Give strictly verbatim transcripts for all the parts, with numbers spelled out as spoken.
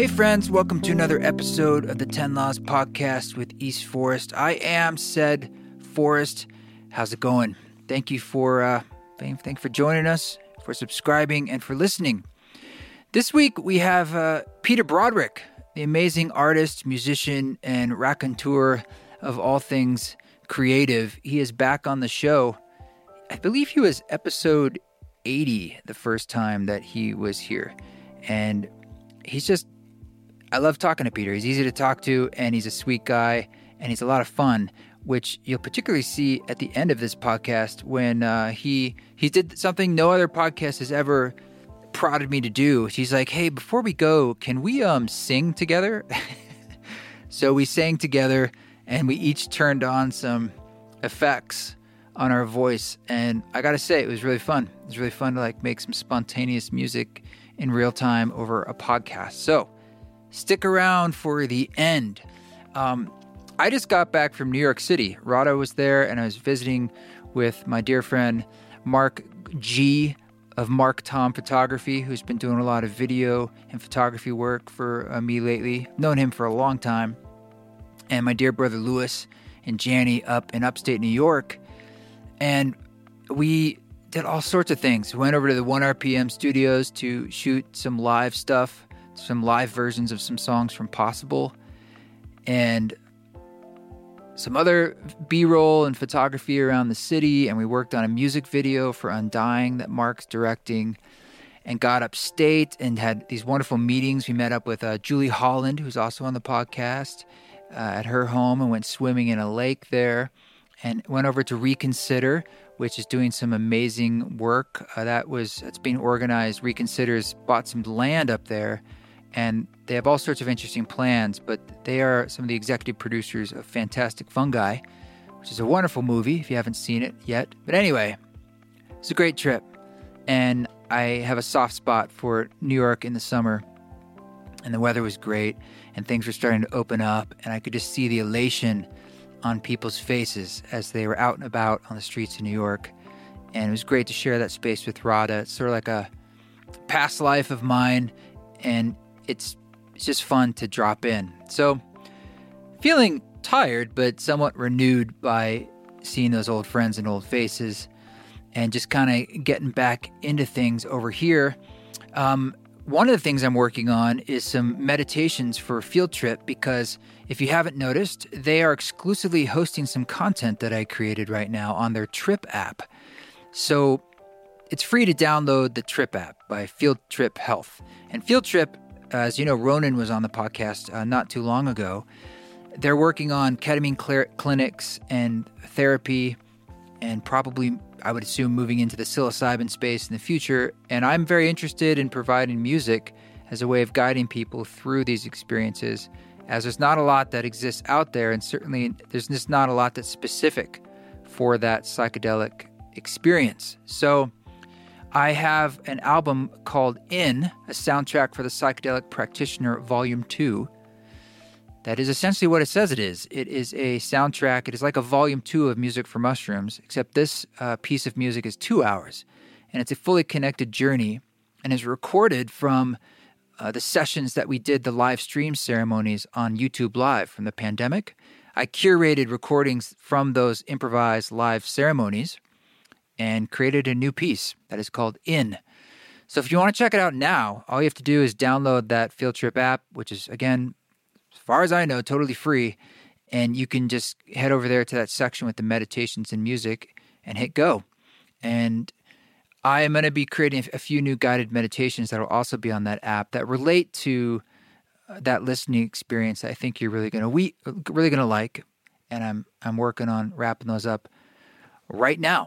Hey friends, welcome to another episode of the ten Laws Podcast with East Forest. I am Said Forest. How's it going? Thank you for uh, thank, thank you for joining us, for subscribing, and for listening. This week we have uh, Peter Broderick, the amazing artist, musician, and raconteur of all things creative. He is back on the show. I believe he was episode eighty the first time that he was here. And he's just, I love talking to Peter. He's easy to talk to, and he's a sweet guy, and he's a lot of fun, which you'll particularly see at the end of this podcast when uh, he he did something no other podcast has ever prodded me to do. He's like, hey, before we go, can we um sing together? So we sang together, and we each turned on some effects on our voice, and I gotta say, it was really fun. It was really fun to like make some spontaneous music in real time over a podcast. So stick around for the end. Um, I just got back from New York City. Rada was there, and I was visiting with my dear friend Mark G of Mark Tom Photography, who's been doing a lot of video and photography work for uh, me lately. I've known him for a long time. And my dear brother Lewis and Janny up in upstate New York. And we did all sorts of things. We went over to the one R P M studios to shoot some live stuff, some live versions of some songs from Possible, and some other B-roll and photography around the city. And we worked on a music video for Undying that Mark's directing, and got upstate and had these wonderful meetings. We met up with uh, Julie Holland, who's also on the podcast, uh, at her home, and went swimming in a lake there. And went over to Reconsider, which is doing some amazing work. Uh, that was that's being organized. Reconsider's bought some land up there, and they have all sorts of interesting plans. But they are some of the executive producers of Fantastic Fungi, which is a wonderful movie if you haven't seen it yet. But anyway, it's a great trip, and I have a soft spot for New York in the summer. And the weather was great, and things were starting to open up, and I could just see the elation on people's faces as they were out and about on the streets of New York. And it was great to share that space with Rada. It's sort of like a past life of mine, and it's, it's just fun to drop in. So feeling tired, but somewhat renewed by seeing those old friends and old faces, and just kind of getting back into things over here. Um, One of the things I'm working on is some meditations for Field Trip, because if you haven't noticed, they are exclusively hosting some content that I created right now on their Trip app. So it's free to download the Trip app by Field Trip Health. And Field Trip, as you know, Ronan was on the podcast uh, not too long ago. They're working on ketamine cl- clinics and therapy, and probably, I would assume, moving into the psilocybin space in the future. And I'm very interested in providing music as a way of guiding people through these experiences, as there's not a lot that exists out there, and certainly there's just not a lot that's specific for that psychedelic experience. So I have an album called In, a soundtrack for the Psychedelic Practitioner, Volume two. That is essentially what it says it is. It is a soundtrack. It is like a volume two of Music for Mushrooms, except this uh, piece of music is two hours. And it's a fully connected journey, and is recorded from uh, the sessions that we did, the live stream ceremonies on YouTube Live from the pandemic. I curated recordings from those improvised live ceremonies and created a new piece that is called In. So if you want to check it out now, all you have to do is download that Field Trip app, which is, again, as far as I know, totally free, and you can just head over there to that section with the meditations and music and hit go. And I am going to be creating a few new guided meditations that will also be on that app that relate to that listening experience that I think you're really going to we really going to like, and I'm I'm working on wrapping those up right now.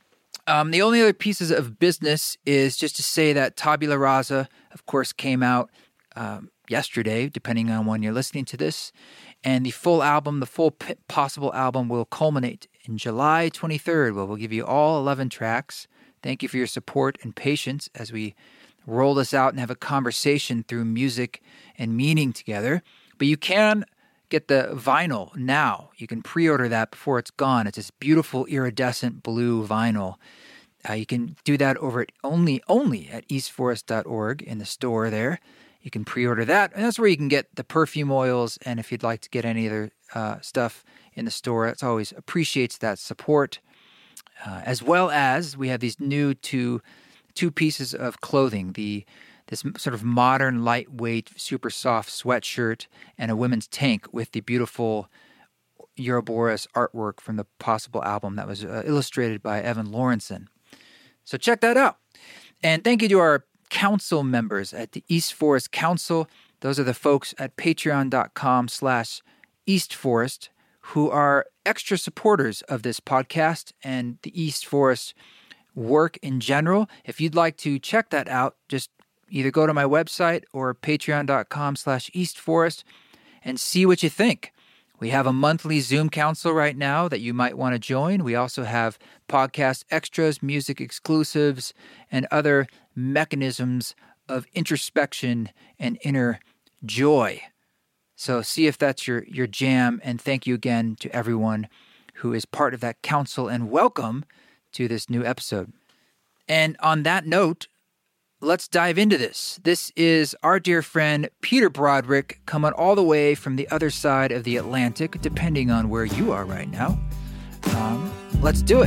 Um, the only other pieces of business is just to say that Tabula Rasa, of course, came out um, yesterday, depending on when you're listening to this. And the full album, the full p- possible album, will culminate in July twenty-third, where we'll give you all eleven tracks. Thank you for your support and patience as we roll this out and have a conversation through music and meaning together. But you can get the vinyl now. You can pre-order that before it's gone. It's this beautiful iridescent blue vinyl. Uh, you can do that over at only only at east forest dot org in the store there. You can pre-order that, and that's where you can get the perfume oils. And if you'd like to get any other uh, stuff in the store, it's always appreciates that support. Uh, as well as we have these new two two pieces of clothing: the this sort of modern, lightweight, super soft sweatshirt and a women's tank with the beautiful Ouroboros artwork from the Possible album that was uh, illustrated by Evan Lawrenson. So check that out. And thank you to our council members at the East Forest Council. Those are the folks at patreon.com slash East Forest who are extra supporters of this podcast and the East Forest work in general. If you'd like to check that out, just either go to my website or patreon.com slash East Forest and see what you think. We have a monthly Zoom council right now that you might want to join. We also have podcast extras, music exclusives, and other mechanisms of introspection and inner joy. So see if that's your, your jam. And thank you again to everyone who is part of that council, and welcome to this new episode. And on that note, let's dive into this. This is our dear friend Peter Broderick coming all the way from the other side of the Atlantic, depending on where you are right now. Um, let's do it.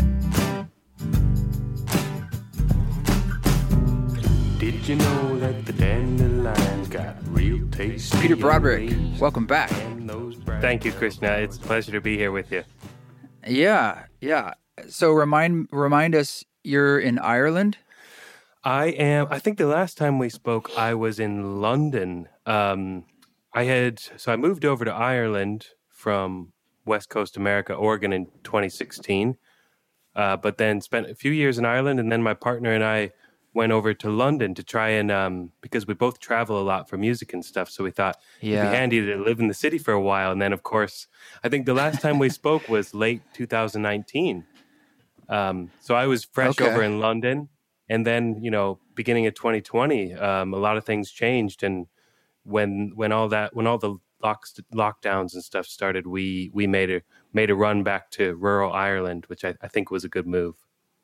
Did you know that the dandelions got real tasty? Peter Broderick, welcome back. Thank you, Krishna. It's a pleasure to be here with you. Yeah, yeah. So remind remind us, you're in Ireland? I am. I think the last time we spoke, I was in London. Um, I had so I moved over to Ireland from West Coast America, Oregon, in twenty sixteen. Uh, but then spent a few years in Ireland, and then my partner and I went over to London to try and um, because we both travel a lot for music and stuff. So we thought yeah. it'd be handy to live in the city for a while. And then, of course, I think the last time we spoke was late two thousand nineteen. Um, so I was fresh okay. over in London. And then, you know, beginning of twenty twenty, um, a lot of things changed. And when when all that when all the locks, lockdowns and stuff started, we we made a made a run back to rural Ireland, which I, I think was a good move.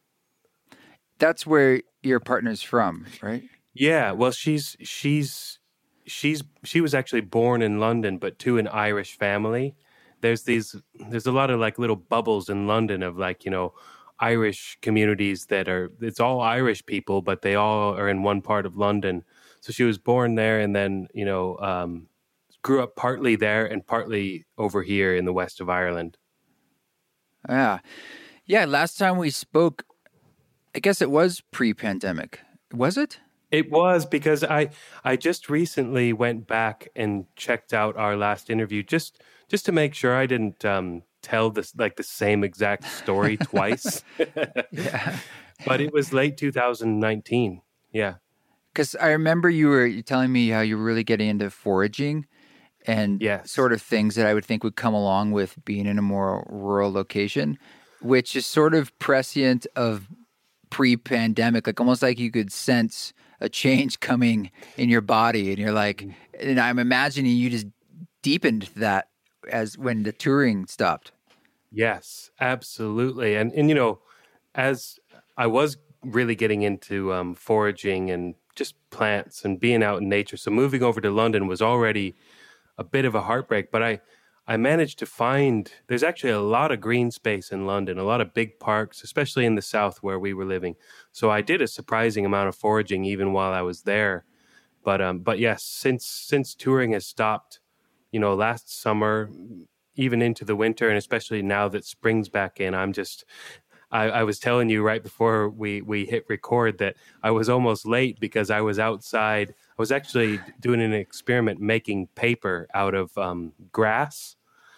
That's where your partner's from, right? Yeah. Well, she's she's she's she was actually born in London, but to an Irish family. There's these there's a lot of like little bubbles in London of like, you know, Irish communities that are, it's all Irish people, but they all are in one part of London. So she was born there and then, you know, um, grew up partly there and partly over here in the west of Ireland. Yeah. Yeah. Last time we spoke, I guess it was pre-pandemic. Was it? It was, because I I just recently went back and checked out our last interview just just to make sure I didn't um, tell this like the same exact story twice. Yeah. But it was late two thousand nineteen. Yeah. Because I remember you were telling me how you were really getting into foraging and yes. sort of things that I would think would come along with being in a more rural location, which is sort of prescient of pre-pandemic, like almost like you could sense a change coming in your body. And you're like, and I'm imagining you just deepened that as when the touring stopped. Yes, absolutely. And, and you know, as I was really getting into um, foraging and just plants and being out in nature, so moving over to London was already a bit of a heartbreak, but I, I managed to find, there's actually a lot of green space in London, a lot of big parks, especially in the south where we were living. So I did a surprising amount of foraging even while I was there. But um, but yes, since since touring has stopped, you know, last summer, even into the winter, and especially now that spring's back in, I'm just, I, I was telling you right before we, we hit record that I was almost late because I was outside. I was actually doing an experiment making paper out of um, grass.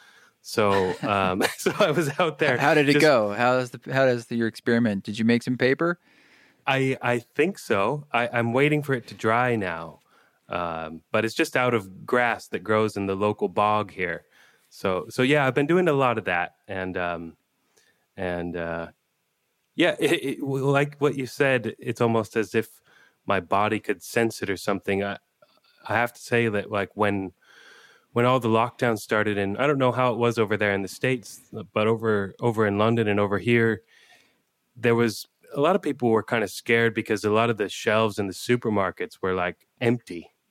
So, um, so I was out there. How did it just, go? How does the how does the, your experiment? Did you make some paper? I I think so. I, I'm waiting for it to dry now, um, but it's just out of grass that grows in the local bog here. So so yeah, I've been doing a lot of that, and um, and uh, yeah, it, it, like what you said, it's almost as if my body could sense it or something. I I have to say that like when. When all the lockdowns started, and I don't know how it was over there in the States, but over over in London and over here, there was a lot of people were kind of scared because a lot of the shelves in the supermarkets were like empty.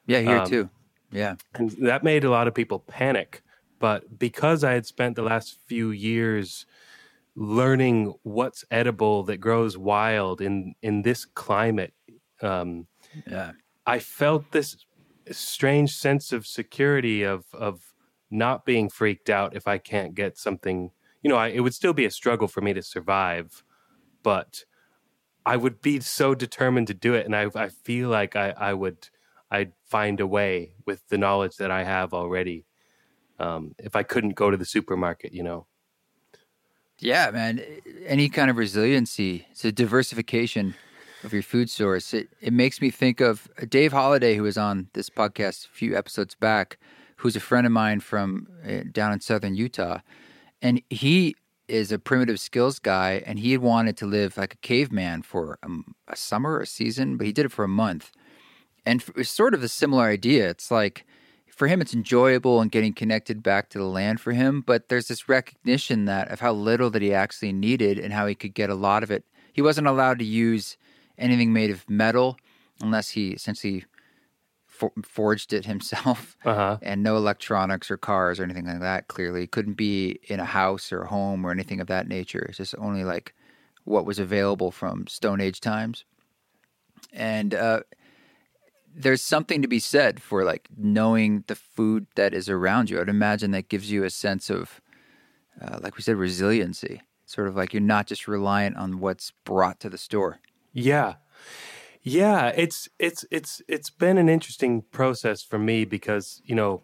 Yeah, here Um, too. Yeah. And that made a lot of people panic. But because I had spent the last few years learning what's edible that grows wild in, in this climate, um, Yeah. I felt this strange sense of security of of not being freaked out if I can't get something. You know, I, it would still be a struggle for me to survive, but I would be so determined to do it, and I I feel like I I would I'd find a way with the knowledge that I have already. Um, if I couldn't go to the supermarket, you know. Yeah, man. Any kind of resiliency, it's a diversification of your food source. It it makes me think of Dave Holliday, who was on this podcast a few episodes back, who's a friend of mine from uh, down in southern Utah, and he is a primitive skills guy, and he had wanted to live like a caveman for a, a summer, a season, but he did it for a month, and it's sort of a similar idea. It's like, for him, it's enjoyable and getting connected back to the land for him. But there's this recognition that of how little that he actually needed and how he could get a lot of it. He wasn't allowed to use anything made of metal unless he essentially for, forged it himself. Uh-huh. And no electronics or cars or anything like that. Clearly, couldn't be in a house or a home or anything of that nature. It's just only like what was available from Stone Age times. And uh, there's something to be said for like knowing the food that is around you. I'd imagine that gives you a sense of, uh, like we said, resiliency. Sort of like you're not just reliant on what's brought to the store. Yeah. Yeah, it's it's it's it's been an interesting process for me because, you know,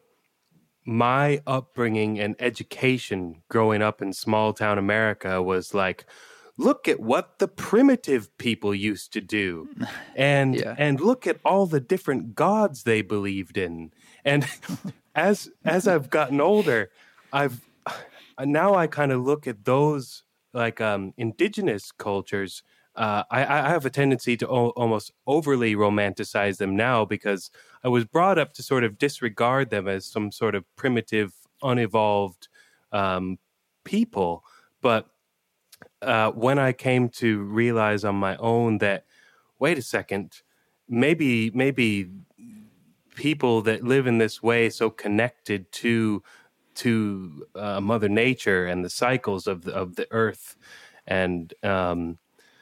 my upbringing and education growing up in small town America was like, look at what the primitive people used to do. And Yeah. and look at all the different gods they believed in. And as as I've gotten older, I've now I kind of look at those like um, indigenous cultures. Uh, I, I have a tendency to o- almost overly romanticize them now because I was brought up to sort of disregard them as some sort of primitive, unevolved um, people. But uh, when I came to realize on my own that, wait a second, maybe maybe people that live in this way, so connected to to uh, Mother Nature and the cycles of the, of the earth, and um,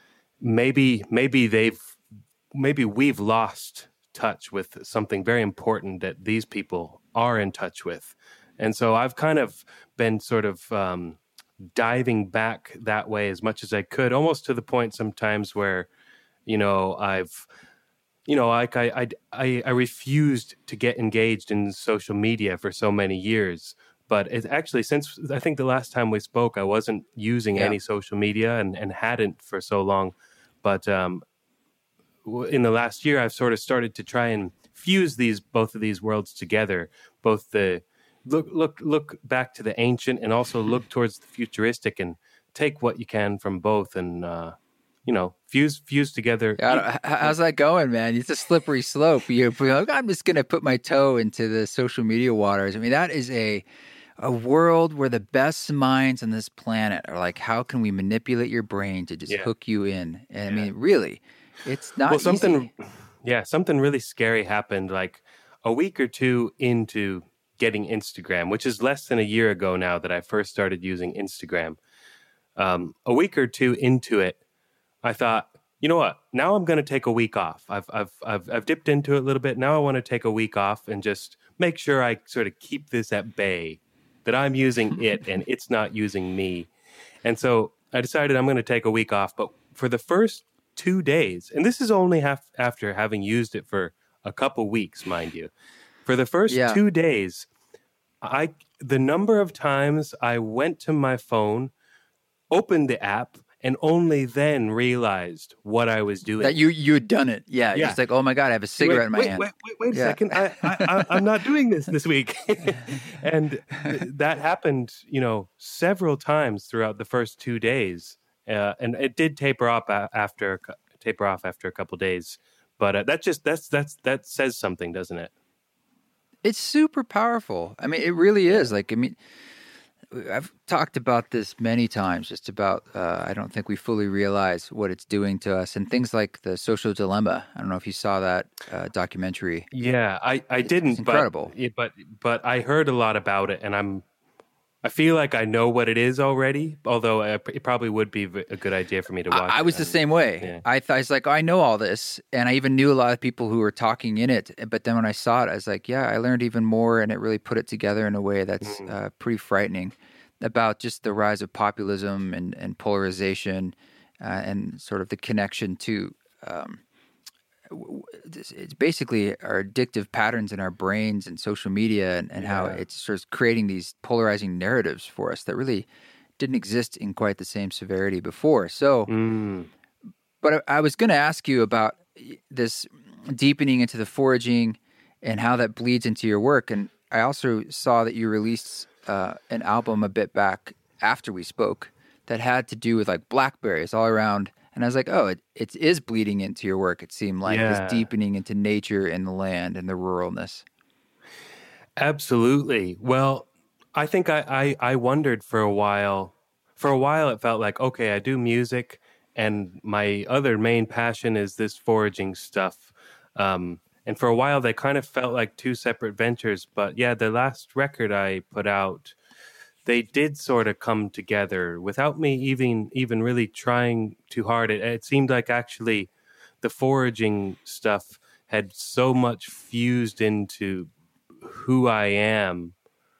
maybe maybe they've maybe we've lost touch with something very important that these people are in touch with. And so I've kind of been sort of um, diving back that way as much as I could, almost to the point sometimes where, you know, I've, you know, like I, I, I, I refused to get engaged in social media for so many years. But it's actually, since I think the last time we spoke, I wasn't using Yeah. any social media and, and hadn't for so long. But um, in the last year, I've sort of started to try and fuse these both of these worlds together. Both the look look look back to the ancient and also look towards the futuristic, and take what you can from both, and uh, you know, fuse fuse together. I don't- h- How's that going, man? It's a slippery slope. You're like, I'm just going to put my toe into the social media waters. I mean, that is a a world where the best minds on this planet are like, how can we manipulate your brain to just Yeah. hook you in? And I mean, really, it's not well, something, easy. yeah, something really scary happened like a week or two into getting Instagram, which is less than a year ago now that I first started using Instagram. Um, a week or two into it, I thought, you know what? Now I'm going to take a week off. I've, I've, I've, I've dipped into it a little bit. Now I want to take a week off and just make sure I sort of keep this at bay, that I'm using it and it's not using me. And so I decided I'm going to take a week off. But for the first two days, and this is only half after having used it for a couple weeks, mind you, for the first Yeah. two days, I the number of times I went to my phone, opened the app, and only then realized what I was doing. That you you had done it. Yeah. Yeah. Just like, oh my God, I have a cigarette wait, in my wait, hand. Wait, wait, wait a Yeah. second. I, I, I, I'm not doing this this week. And th- that happened, you know, several times throughout the first two days. Uh, and it did taper off a- after a cou- taper off after a couple days. But uh, that just that's that's that says something, doesn't it? It's super powerful. I mean, it really is. Like, I mean, I've talked about this many times, just about, uh, I don't think we fully realize what it's doing to us, and things like The Social Dilemma. I don't know if you saw that uh, documentary. Yeah, I, I It's didn't, incredible. but, but but I heard a lot about it, and I'm I feel like I know what it is already. Although uh, it probably would be a good idea for me to watch. I, I was it. the same way. Yeah. I thought, I was like, oh, I know all this, and I even knew a lot of people who were talking in it. But then when I saw it, I was like, yeah, I learned even more, and it really put it together in a way that's Mm. uh, pretty frightening about just the rise of populism and, and polarization, uh, and sort of the connection to. Um, it's basically our addictive patterns in our brains and social media, and, and how Yeah. it's sort of creating these polarizing narratives for us that really didn't exist in quite the same severity before. So, Mm. but I, I was going to ask you about this deepening into the foraging and how that bleeds into your work. And I also saw that you released uh, an album a bit back after we spoke that had to do with like blackberries all around. And I was like, oh, it, it is bleeding into your work, it seemed like, Yeah. this deepening into nature and the land and the ruralness. Absolutely. Well, I think I, I, I wondered for a while. For a while, it felt like, okay, I do music, and my other main passion is this foraging stuff. Um, and for a while, they kind of felt like two separate ventures. But yeah, the last record I put out, they did sort of come together without me even even really trying too hard. It, it seemed like actually the foraging stuff had so much fused into who I am,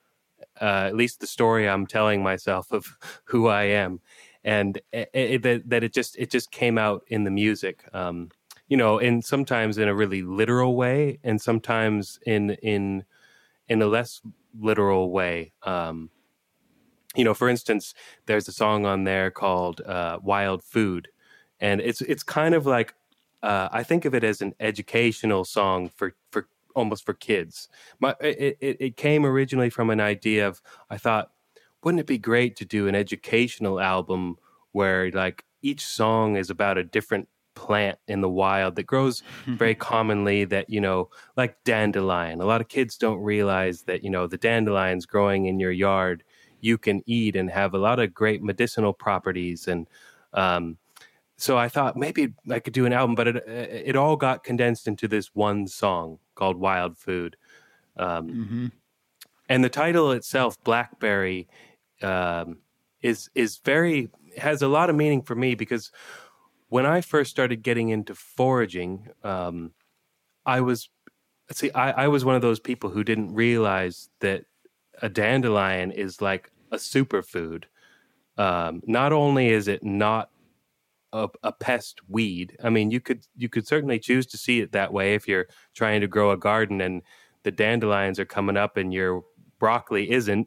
uh, at least the story I'm telling myself of who I am, and it, it, that, that it just it just came out in the music. Um, you know, and sometimes in a really literal way, and sometimes in in in a less literal way. Um, you know, for instance, there's a song on there called uh, "Wild Food," and it's it's kind of like uh, I think of it as an educational song for for almost for kids. My it, it it came originally from an idea of, I thought, wouldn't it be great to do an educational album where like each song is about a different plant in the wild that grows very commonly, that, you know, like dandelion. A lot of kids don't realize that, you know, the dandelions growing in your yard you can eat and have a lot of great medicinal properties. And um, so I thought maybe I could do an album, but it it all got condensed into this one song called Wild Food. Um, Mm-hmm. and the title itself, Blackberry, um, is is very has a lot of meaning for me, because when I first started getting into foraging, um, I was see I, I was one of those people who didn't realize that a dandelion is like a superfood. Um, not only is it not a, a pest weed, I mean, you could you could certainly choose to see it that way if you're trying to grow a garden and the dandelions are coming up and your broccoli isn't.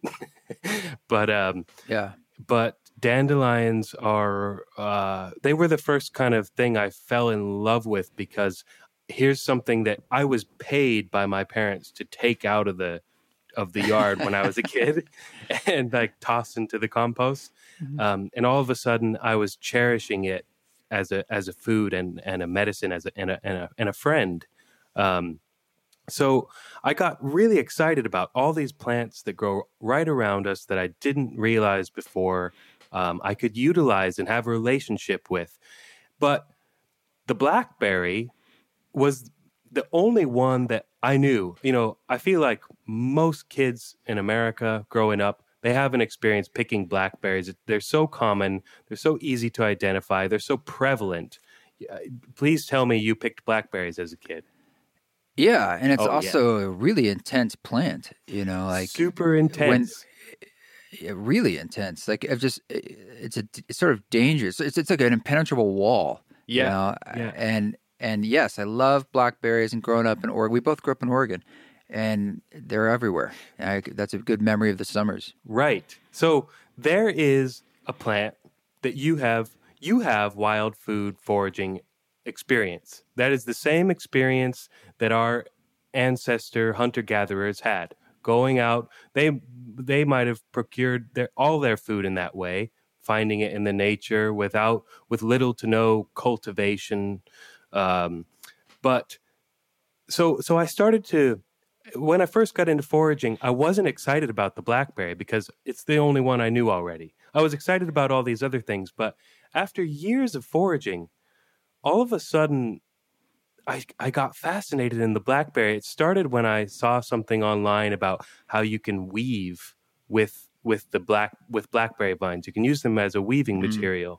but um, Yeah. but dandelions are uh, they were the first kind of thing I fell in love with, because here's something that I was paid by my parents to take out of the of the yard when I was a kid and like toss into the compost. Mhm. Um, and all of a sudden I was cherishing it as a, as a food and, and a medicine, as a, and a, and a, and a friend. Um, so I got really excited about all these plants that grow right around us that I didn't realize before um, I could utilize and have a relationship with. But the blackberry was the only one that I knew. You know, I feel like most kids in America growing up, they have an experience picking blackberries. They're so common. They're so easy to identify. They're so prevalent. Yeah, please tell me you picked blackberries as a kid. Yeah, and it's Oh, yeah. also a really intense plant, you know, like Super intense. yeah, really intense. Like I've just, it's a it's sort of dangerous. It's it's like an impenetrable wall. you Yeah, know? yeah. And and yes, I love blackberries. And growing up in Oregon, we both grew up in Oregon, and they're everywhere. I, that's a good memory of the summers. Right. So there is a plant that you have you have wild food foraging experience. That is the same experience that our ancestor hunter gatherers had. Going out, they they might have procured their all their food in that way, finding it in the nature without with little to no cultivation. Um, but so so I started to when I first got into foraging, I wasn't excited about the blackberry because it's the only one I knew already. I was excited about all these other things, but after years of foraging, all of a sudden, I, I got fascinated in the blackberry. It started when I saw something online about how you can weave with with the black with blackberry vines. You can use them as a weaving Mm. material,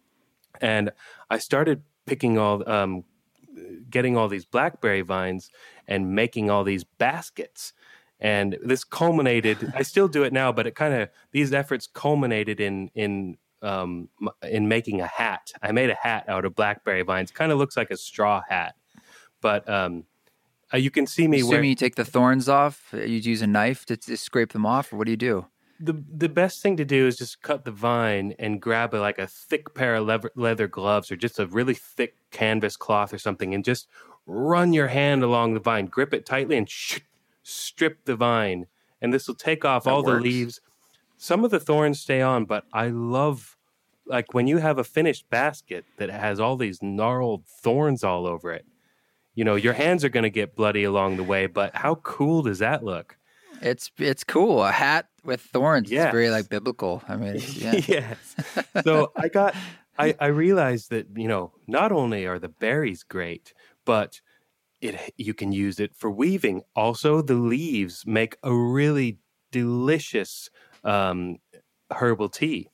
and I started picking all, um, getting all these blackberry vines and making all these baskets. And this culminated. I still do it now, but it kind of these efforts culminated in in um, in making a hat. I made a hat out of blackberry vines. Kind of looks like a straw hat. But um, uh, you can see me Assuming wearing you take the thorns off, you use a knife to, to scrape them off, or what do you do? the the best thing to do is just cut the vine and grab a, like a thick pair of leather, leather gloves or just a really thick canvas cloth or something, and just run your hand along the vine, grip it tightly, and sh- strip the vine. And this will take off That all works. the leaves. Some of the thorns stay on, but I love like when you have a finished basket that has all these gnarled thorns all over it. You know, your hands are going to get bloody along the way, but how cool does that look? It's it's cool. A hat with thorns. Yes. It's very like biblical. I mean, it's, yeah. Yes. So I got, I, I realized that, you know, not only are the berries great, but it you can use it for weaving. Also, the leaves make a really delicious um, herbal tea.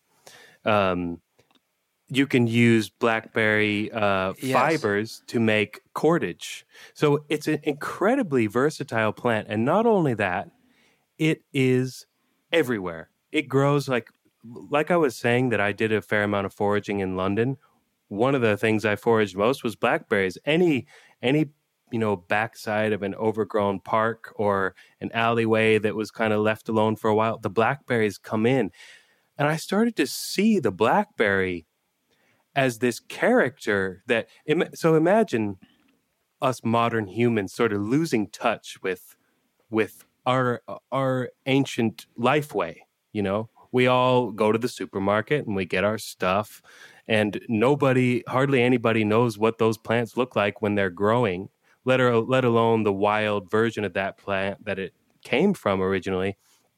Um, you can use blackberry uh, Yes. fibers to make cordage. So it's an incredibly versatile plant. And not only that, it is everywhere. It grows like, like I was saying that I did a fair amount of foraging in London. One of the things I foraged most was blackberries. Any, any, you know, backside of an overgrown park or an alleyway that was kind of left alone for a while, the blackberries come in. And I started to see the blackberry as this character that, so imagine us modern humans sort of losing touch with, with our, our ancient life way. You know, we all go to the supermarket and we get our stuff, and nobody, hardly anybody knows what those plants look like when they're growing, let, or, let alone the wild version of that plant that it came from originally.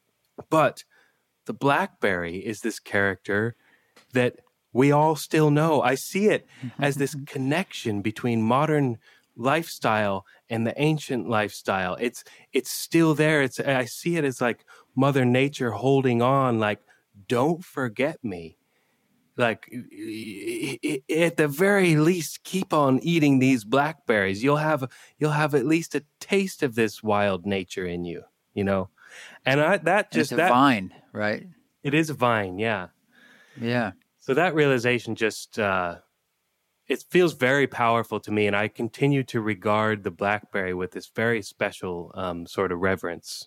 But the blackberry is this character that we all still know. I see it as this connection between modern lifestyle and the ancient lifestyle. It's it's still there. It's I see it as like Mother Nature holding on, like, don't forget me. Like, at the very least, keep on eating these blackberries. You'll have you'll have at least a taste of this wild nature in you, you know. And I, that And just it's a that vine, right? it is a vine, yeah. Yeah. So that realization just, uh, it feels very powerful to me, and I continue to regard the blackberry with this very special um, sort of reverence.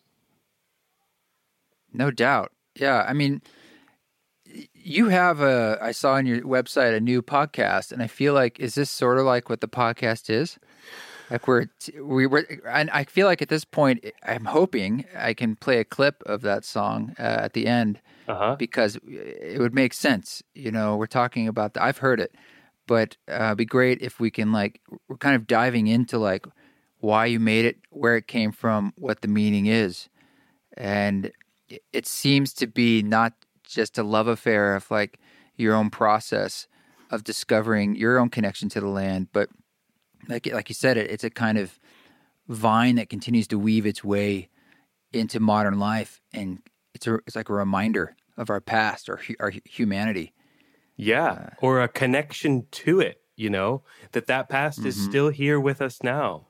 No doubt. Yeah. I mean, you have a, I saw on your website a new podcast, and I feel like, is this sort of like what the podcast is? Like we're, we were, and I feel like at this point, I'm hoping I can play a clip of that song uh, at the end. Uh-huh. Because it would make sense. You know, we're talking about the, I've heard it, but uh, it'd be great if we can, like, we're kind of diving into like why you made it, where it came from, what the meaning is. And it, it seems to be not just a love affair of like your own process of discovering your own connection to the land, but like, like you said, it, it's a kind of vine that continues to weave its way into modern life, and It's a, it's like a reminder of our past or hu- our humanity. Yeah, or a connection to it, you know, that that past is Mhm. still here with us now.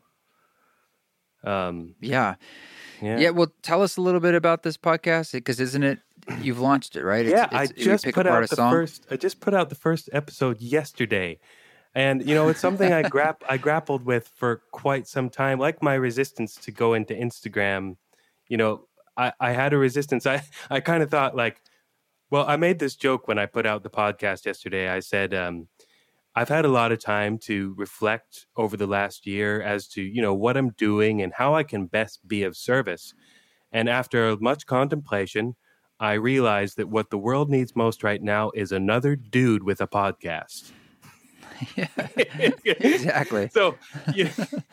Um, Yeah. yeah. Yeah. Well, tell us a little bit about this podcast, because isn't it, you've launched it, right? Yeah, It's, I it's, you just pick put apart out a the song. first. I just put out the first episode yesterday, and you know it's something I grap I grappled with for quite some time. Like my resistance to go into Instagram, you know, I, I had a resistance. I I kind of thought like, well, I made this joke when I put out the podcast yesterday. I said, um, I've had a lot of time to reflect over the last year as to you know what I'm doing and how I can best be of service. And after much contemplation, I realized that what the world needs most right now is another dude with a podcast. Yeah, exactly. So, you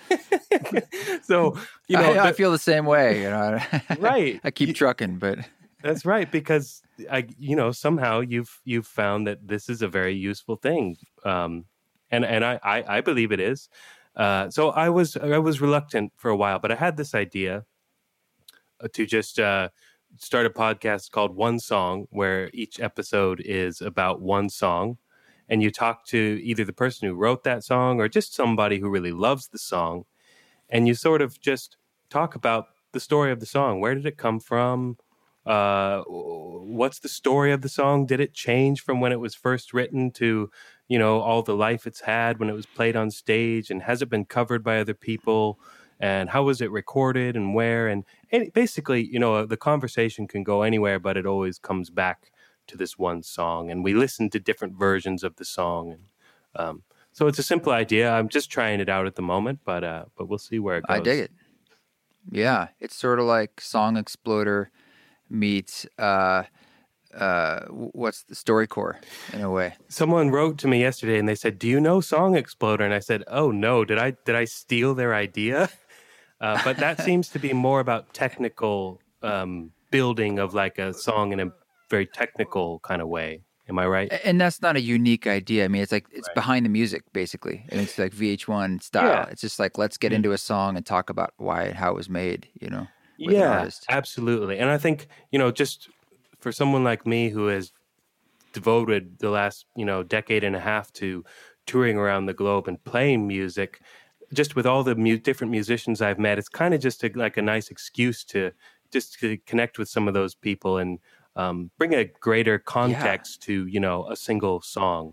so you know, I, I the- feel the same way. You know, Right. I keep You- trucking, but That's right, because I, you know, somehow you've you've found that this is a very useful thing, um, and and I, I I believe it is. Uh, so I was I was reluctant for a while, but I had this idea to just uh, start a podcast called One Song, where each episode is about one song, and you talk to either the person who wrote that song or just somebody who really loves the song, and you sort of just talk about the story of the song. Where did it come from? Uh, what's the story of the song? Did it change from when it was first written to, you know, all the life it's had when it was played on stage? And has it been covered by other people? And how was it recorded and where? And, and basically, you know, the conversation can go anywhere, but it always comes back to this one song. And we listen to different versions of the song. And um, so it's a simple idea. I'm just trying it out at the moment, but uh, but we'll see where it goes. I dig it. Yeah, it's sort of like Song Exploder meets uh, uh, what's the StoryCorps in a way. Someone wrote to me yesterday and they said, "Do you know Song Exploder?" And I said, "Oh no, did I did I steal their idea?" Uh, but that seems to be more about technical um, building of like a song in a very technical kind of way. Am I right? And that's not a unique idea. I mean, it's like it's Right. behind the music, basically, and it's like V H one style. Yeah. It's just like let's get into a song and talk about why and how it was made. You know, with an Yeah, artist. absolutely. And I think, you know, just for someone like me who has devoted the last, you know, decade and a half to touring around the globe and playing music, just with all the mu- different musicians I've met, it's kind of just a, like a nice excuse to just to connect with some of those people and um, bring a greater context to, you know, a single song.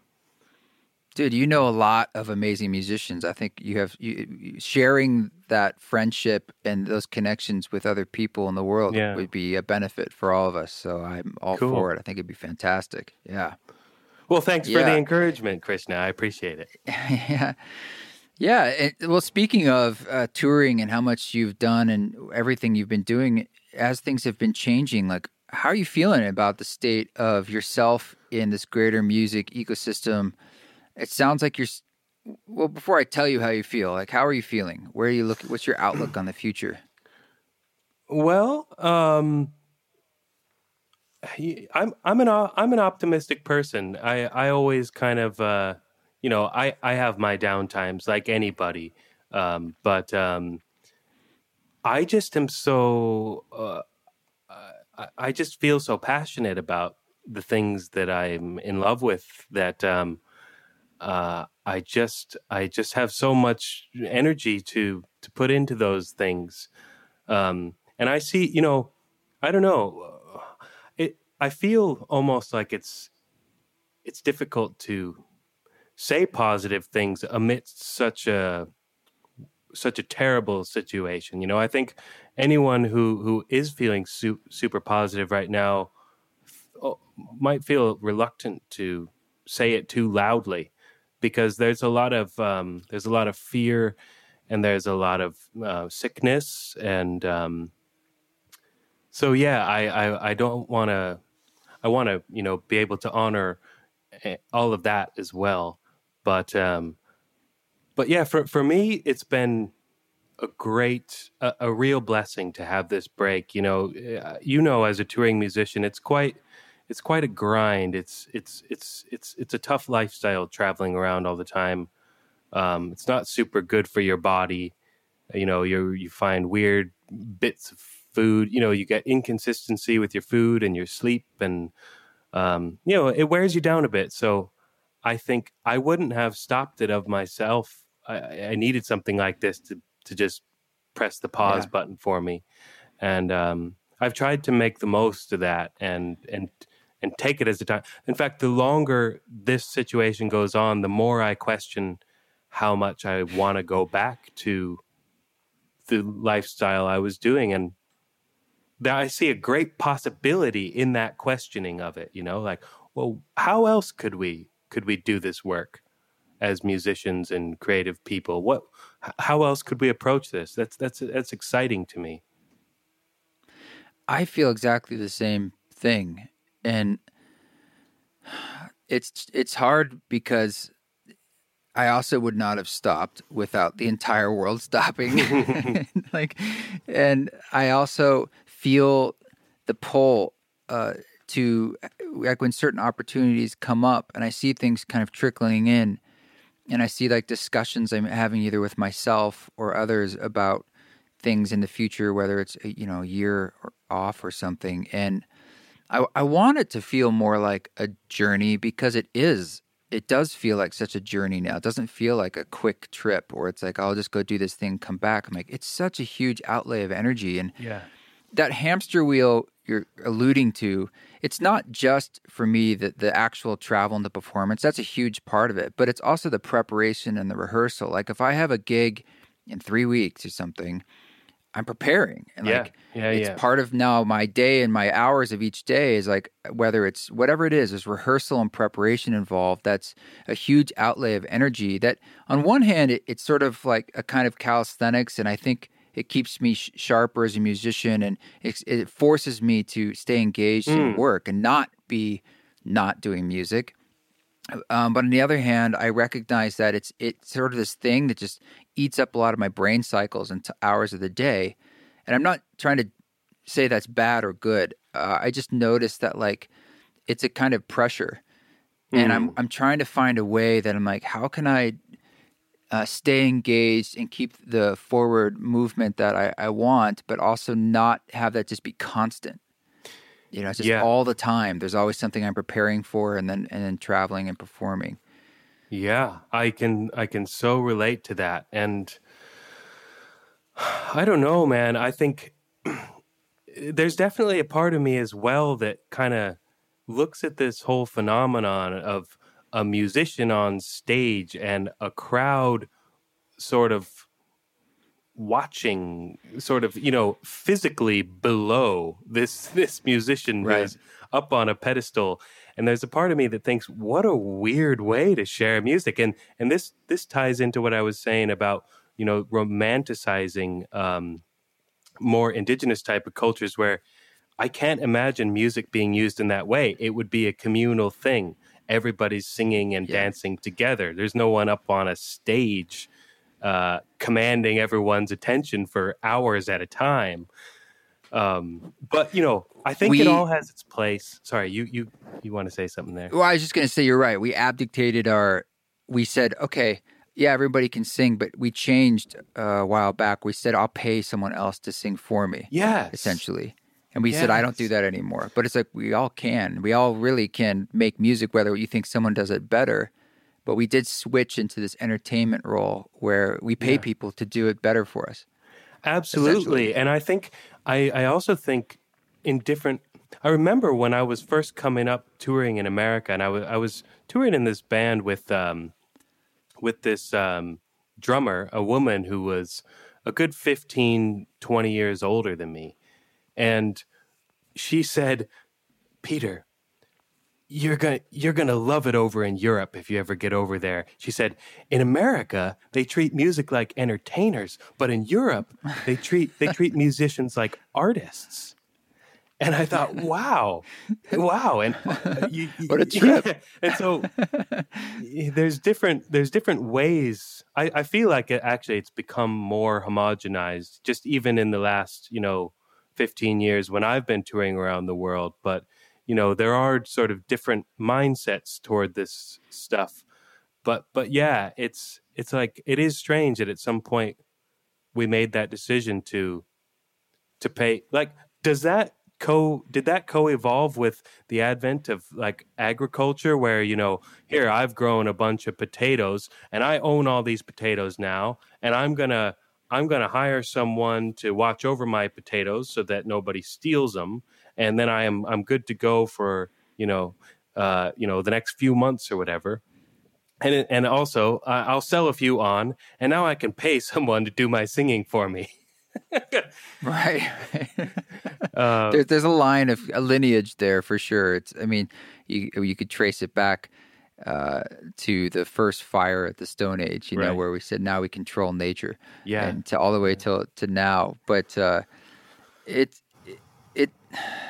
Dude, you know a lot of amazing musicians. I think you have you, you- sharing that friendship and those connections with other people in the world Yeah. would be a benefit for all of us. So I'm all Cool. for it. I think it'd be fantastic. Yeah. Well, thanks for Yeah. the encouragement, Krishna. I appreciate it. yeah. Yeah. It, well, speaking of uh, touring and how much you've done and everything you've been doing, as things have been changing, like how are you feeling about the state of yourself in this greater music ecosystem? It sounds like you're. s- Well, before I tell you how you feel, like how are you feeling? Where are you looking? What's your outlook on the future? Well, um, he- I'm I'm an o- I'm an optimistic person. I I always kind of uh, you know I I have my down times like anybody, um, but um, I just am so uh, I, I just feel so passionate about the things that I'm in love with that um, uh, I just I just have so much energy to to put into those things. Um, and I see, you know, I don't know. uh, It I feel almost like it's it's difficult to say positive things amidst such a such a terrible situation. You know, I think anyone who who is feeling su- super positive right now oh, might feel reluctant to say it too loudly because there's a lot of um, there's a lot of fear and there's a lot of uh, sickness and um, so yeah I I, I don't want to I want to you know be able to honor eh, all of that as well but um, but yeah for for me it's been a great a, a real blessing to have this break you know uh, you know as a touring musician it's quite it's quite a grind it's it's it's it's it's a tough lifestyle traveling around all the time um, it's not super good for your body you know you you find weird bits of food you know you get inconsistency with your food and your sleep and um, you know it wears you down a bit so I think I wouldn't have stopped it of myself I, I needed something like this to to just press the pause Yeah. button for me and um, I've tried to make the most of that and and and take it as a time in fact the longer this situation goes on the more I question how much I want to go back to the lifestyle I was doing and that I see a great possibility in that questioning of it you know like well how else could we could we do this work as musicians and creative people what h- how else could we approach this that's that's that's exciting to me I feel exactly the same thing, and it's it's hard because I also would not have stopped without the entire world stopping. like, and I also feel the pull uh, to like when certain opportunities come up, and I see things kind of trickling in, and I see like discussions I'm having either with myself or others about things in the future, whether it's you know a year or off or something, and I, I want it to feel more like a journey because it is. It does feel like such a journey now. It doesn't feel like a quick trip or it's like, I'll just go do this thing, come back. I'm like, it's such a huge outlay of energy. And Yeah. that hamster wheel you're alluding to, it's not just for me the, the actual travel and the performance. That's a huge part of it. But it's also the preparation and the rehearsal. Like if I have a gig in three weeks or something, I'm preparing. And Yeah. like Yeah, it's yeah. part of now my day and my hours of each day is like whether it's whatever it is, there's rehearsal and preparation involved. That's a huge outlay of energy that on one hand, it, it's sort of like a kind of calisthenics. And I think it keeps me sh- sharper as a musician and it, it forces me to stay engaged in Mm. work and not be not doing music. Um, but on the other hand, I recognize that it's it's sort of this thing that just eats up a lot of my brain cycles and t- hours of the day. And I'm not trying to say that's bad or good. Uh, I just noticed that like it's a kind of pressure, and I'm I'm trying to find a way that I'm like, how can I uh, stay engaged and keep the forward movement that I, I want, but also not have that just be constant. You know, it's just Yeah. all the time. There's always something I'm preparing for, and then and then traveling and performing. Yeah, I can I can so relate to that. And I don't know, man. I think there's definitely a part of me as well that kind of looks at this whole phenomenon of a musician on stage and a crowd sort of watching, sort of, you know, physically below this this musician Right. who's up on a pedestal. And there's a part of me that thinks, what a weird way to share music. And and this this ties into what I was saying about, you know, romanticizing um, more indigenous type of cultures where I can't imagine music being used in that way. It would be a communal thing. Everybody's singing and Yeah. dancing together. There's no one up on a stage uh, commanding everyone's attention for hours at a time. Um, but you know, I think We- it all has its place. Sorry, you you you want to say something there? Well, I was just going to say you're right. We abdicated our. We said, okay, yeah, everybody can sing, but we changed uh, a while back. We said, I'll pay someone else to sing for me. Yes. Essentially. And we said, I don't do Yes. that anymore. But it's like we all can. We all really can make music, whether you think someone does it better. But we did switch into this entertainment role where we pay Yeah. people to do it better for us. Absolutely. Essentially. And I think, I, I also think in different, I remember when I was first coming up touring in America, and I was, I was touring in this band with, um, with this um, drummer, a woman who was a good fifteen, twenty years older than me. And she said, Peter, you're going to you're going to love it over in Europe if you ever get over there. She said, in America, they treat music like entertainers, but in Europe, they treat they treat musicians like artists. And I thought, wow, wow, and uh, you, you- What a trip. yeah. And so there's different there's different ways. I, I feel like it actually it's become more homogenized, just even in the last you know fifteen years when I've been touring around the world. But you know there are sort of different mindsets toward this stuff. But but yeah, it's it's like it is strange that at some point we made that decision to to pay. Like, does that co did that co-evolve with the advent of like agriculture where you know here I've grown a bunch of potatoes and I own all these potatoes now and I'm gonna I'm gonna hire someone to watch over my potatoes so that nobody steals them, and then I am I'm good to go for you know uh you know the next few months or whatever. And it- and also uh, I'll sell a few on and now I can pay someone to do my singing for me. Right. Uh, There, there's a line of a lineage there for sure. It's, I mean, you you could trace it back uh, to the first fire at the Stone Age, you know, Right. where we said now we control nature, Yeah. and to all the way till to now. But uh, it it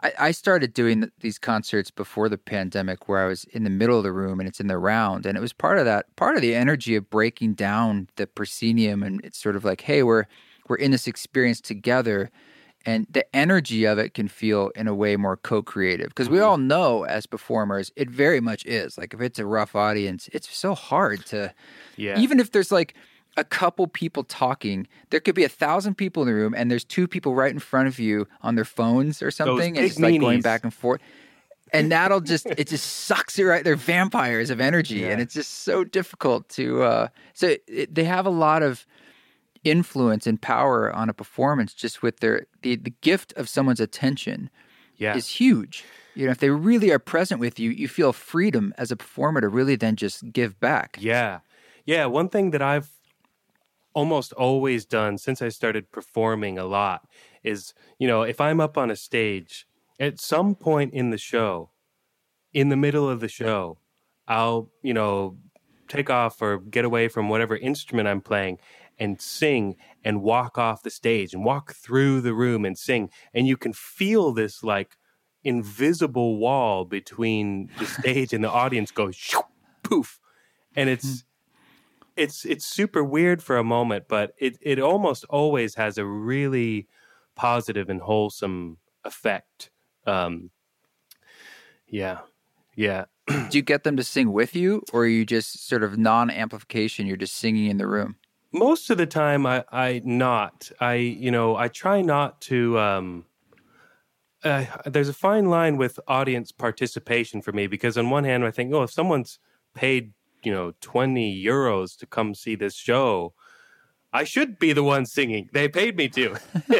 I, I started doing th- these concerts before the pandemic where I was in the middle of the room and it's in the round. And it was part of that, part of the energy of breaking down the proscenium. And it's sort of like, hey, we're, we're in this experience together. And the energy of it can feel in a way more co-creative because we all know as performers, it very much is. Like if it's a rough audience, it's so hard to, Yeah. even if there's like a couple people talking, there could be a thousand people in the room and there's two people right in front of you on their phones or something. And big it's like going meanies. back and forth. And that'll just, it just sucks it right. They're vampires of energy. Yeah. And it's just so difficult to, uh, so it, they have a lot of influence and power on a performance just with their, the, the gift of someone's attention Yeah. is huge. You know, if they really are present with you, you feel freedom as a performer to really then just give back. Yeah. Yeah. One thing that I've almost always done since I started performing a lot is, you know, if I'm up on a stage at some point in the show, in the middle of the show, I'll, you know, take off or get away from whatever instrument I'm playing and sing and walk off the stage and walk through the room and sing. And you can feel this like invisible wall between the stage and the audience go shoo, poof. And it's, it's, it's super weird for a moment, but it, it almost always has a really positive and wholesome effect. Um, yeah. Yeah. Do you get them to sing with you or are you just sort of non-amplification? You're just singing in the room? Most of the time, I, I not. I, you know, I try not to. Um, uh, there's a fine line with audience participation for me because on one hand, I think, oh, if someone's paid, you know, twenty euros to come see this show, I should be the one singing. They paid me to.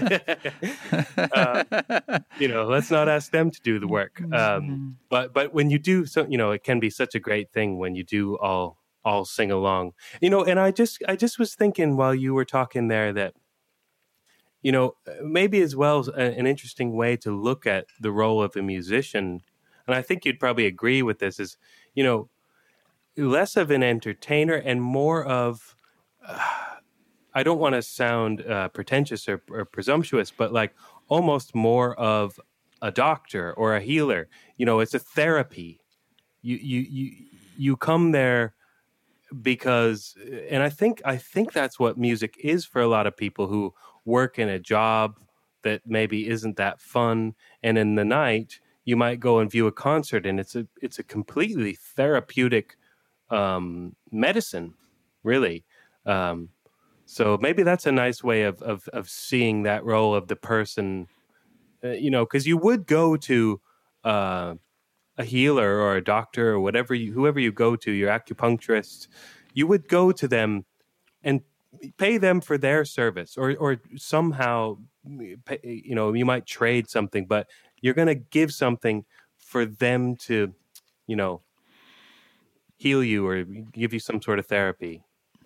uh, you know, let's not ask them to do the work. Um, but but when you do, so you know, it can be such a great thing when you do all. all sing along, you know, and I just, I just was thinking while you were talking there that, you know, maybe as well as a, an interesting way to look at the role of a musician. And I think you'd probably agree with this is, you know, less of an entertainer and more of, uh, I don't want to sound uh, pretentious or, or presumptuous, but like almost more of a doctor or a healer. You know, it's a therapy. You, you, you, you come there because, and I think I think that's what music is for a lot of people who work in a job that maybe isn't that fun, and in the night you might go and view a concert, and it's a it's a completely therapeutic um, medicine, really. Um, so maybe that's a nice way of of, of seeing that role of the person, uh, you know, because you would go to Uh, a healer or a doctor or whatever you, whoever you go to, your acupuncturist, you would go to them and pay them for their service or, or somehow, pay, you know, you might trade something, but you're going to give something for them to, you know, heal you or give you some sort of therapy.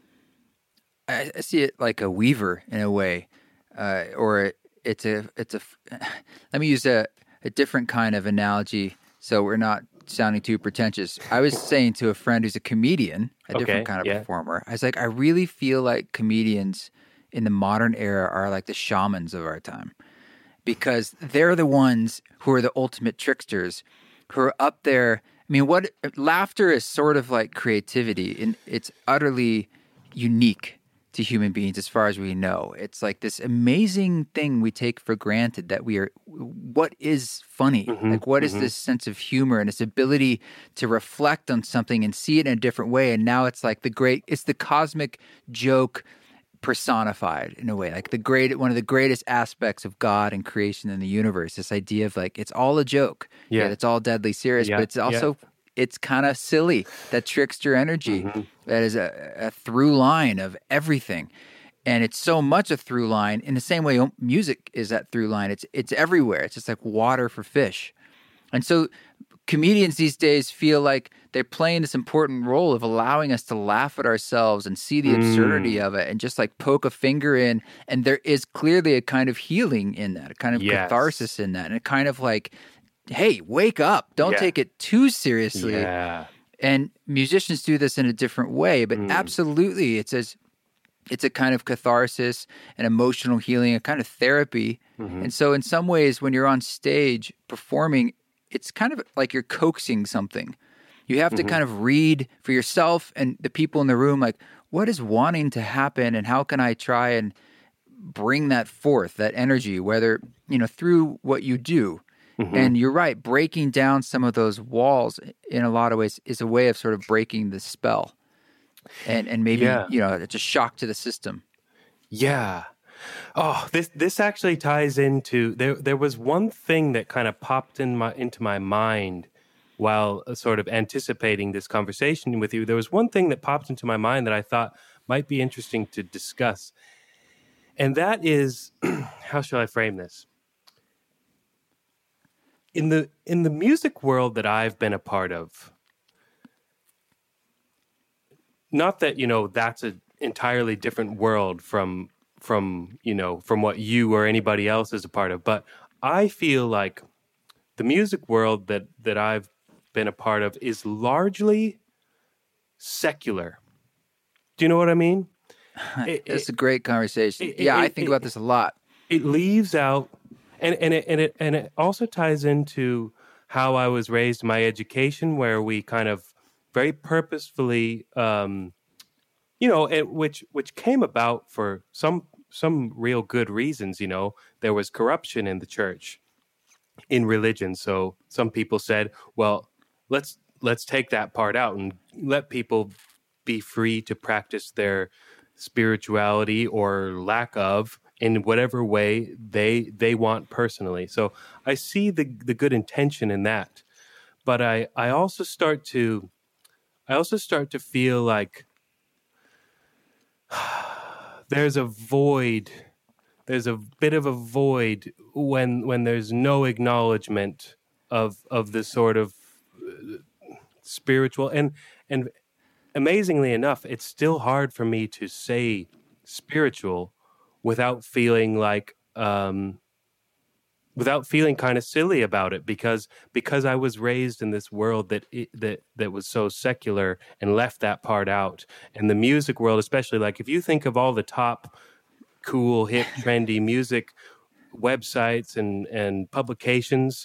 I, I see it like a weaver in a way, uh, or it's a, it's a, let me use a, a different kind of analogy. So we're not sounding too pretentious. I was saying to a friend who's a comedian, a Okay, different kind of yeah. performer, I was like, I really feel like comedians in the modern era are like the shamans of our time because they're the ones who are the ultimate tricksters who are up there. I mean, what laughter is sort of like creativity and it's utterly unique to human beings as far as we know. It's like this amazing thing we take for granted that we are, what is funny? Mm-hmm, like what is mm-hmm. this sense of humor and this ability to reflect on something and see it in a different way. And now it's like the great, it's the cosmic joke personified in a way, like the great, one of the greatest aspects of God and creation in the universe, this idea of like, it's all a joke. Yeah. Yet it's all deadly serious, Yeah, but it's also, it's kind of silly, that trickster energy Mm-hmm. that is a, a through line of everything. And it's so much a through line in the same way music is that through line. It's it's everywhere. It's just like water for fish. And so comedians these days feel like they're playing this important role of allowing us to laugh at ourselves and see the absurdity Mm. of it and just like poke a finger in. And there is clearly a kind of healing in that, a kind of Yes. catharsis in that, and a kind of like, hey, wake up. Don't Yeah. take it too seriously. Yeah. And musicians do this in a different way, but Mm. absolutely, it's as It's a kind of catharsis, an emotional healing, a kind of therapy. Mm-hmm. And so in some ways, when you're on stage performing, it's kind of like you're coaxing something. You have to mm-hmm. kind of read for yourself and the people in the room, like, what is wanting to happen and how can I try and bring that forth, that energy, whether, you know, through what you do. Mm-hmm. And you're right, breaking down some of those walls in a lot of ways is a way of sort of breaking the spell. And and maybe, yeah. you know, it's a shock to the system. Yeah. Oh, this this actually ties into, there there was one thing that kind of popped in my into my mind while sort of anticipating this conversation with you. There was one thing that popped into my mind that I thought might be interesting to discuss. And that is, how shall I frame this? In the in the music world that I've been a part of, not that, you know, that's an entirely different world from from, you know, from what you or anybody else is a part of, but I feel like the music world that that I've been a part of is largely secular. Do you know what I mean? It, That's it, a great conversation. It, yeah, it, I think it, about this a lot. It leaves out, and and it and it and it also ties into how I was raised, my education, where we kind of very purposefully, um, you know, it, which which came about for some some real good reasons. You know, there was corruption in the church, in religion. So some people said, well, let's let's take that part out and let people be free to practice their spirituality or lack of in whatever way they they want personally. So I see the the good intention in that, but I I also start to I also start to feel like there's a void. There's a bit of a void when when there's no acknowledgement of of the sort of spiritual, and and amazingly enough, it's still hard for me to say spiritual without feeling like um, without feeling kind of silly about it, because because I was raised in this world that it, that that was so secular and left that part out. And the music world, especially, like if you think of all the top cool, hip, trendy music websites and and publications,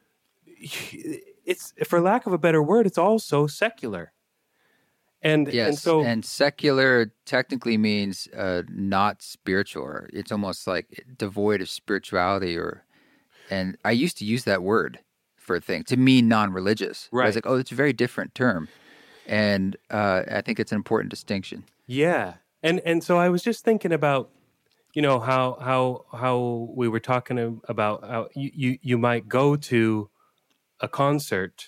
it's, for lack of a better word, it's all so secular. And, yes, and so and secular technically means uh, not spiritual, or it's almost like devoid of spirituality. Or, and I used to use that word for a thing to mean non-religious. Right. I was like, oh, it's a very different term, and uh, I think it's an important distinction. Yeah, and and so I was just thinking about, you know, how how how we were talking about how you you, you might go to a concert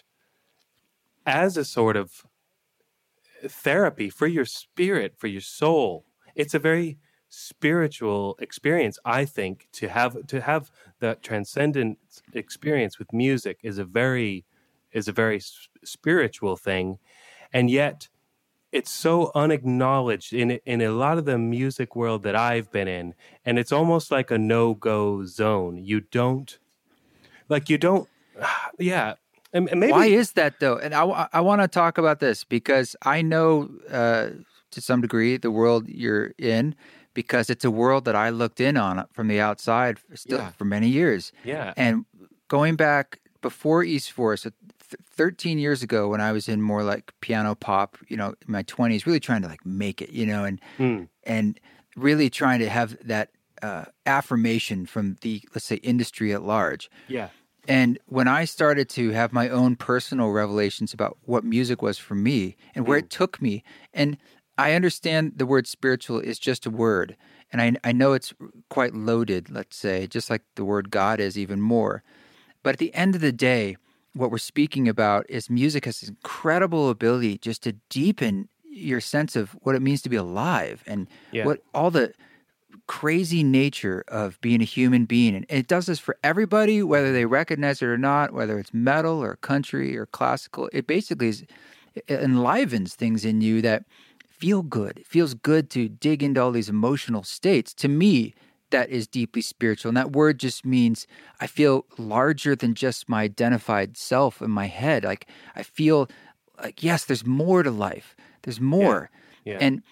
as a sort of therapy for your spirit, for your soul. It's a very spiritual experience, I think. To have to have that transcendent experience with music is a very is a very spiritual thing, and yet it's so unacknowledged in in a lot of the music world that I've been in, and it's almost like a no-go zone. You don't like you don't yeah. And maybe, why is that, though? And I, I want to talk about this because I know uh, to some degree the world you're in, because it's a world that I looked in on from the outside still yeah. for many years. Yeah. And going back before East Forest, th- thirteen years ago, when I was in more like piano pop, you know, in my twenties, really trying to like make it, you know, and mm. and really trying to have that uh, affirmation from the, let's say, industry at large. Yeah. And when I started to have my own personal revelations about what music was for me and where mm. it took me, and I understand the word spiritual is just a word, and I, I know it's quite loaded, let's say, just like the word God is even more. But at the end of the day, what we're speaking about is music has this incredible ability just to deepen your sense of what it means to be alive and yeah. what all the crazy nature of being a human being. And it does this for everybody, whether they recognize it or not, whether it's metal or country or classical. It basically is, it enlivens things in you that feel good. It feels good to dig into all these emotional states. To me, that is deeply spiritual. And that word just means I feel larger than just my identified self in my head. Like I feel like, yes, there's more to life. There's more. Yeah. Yeah. And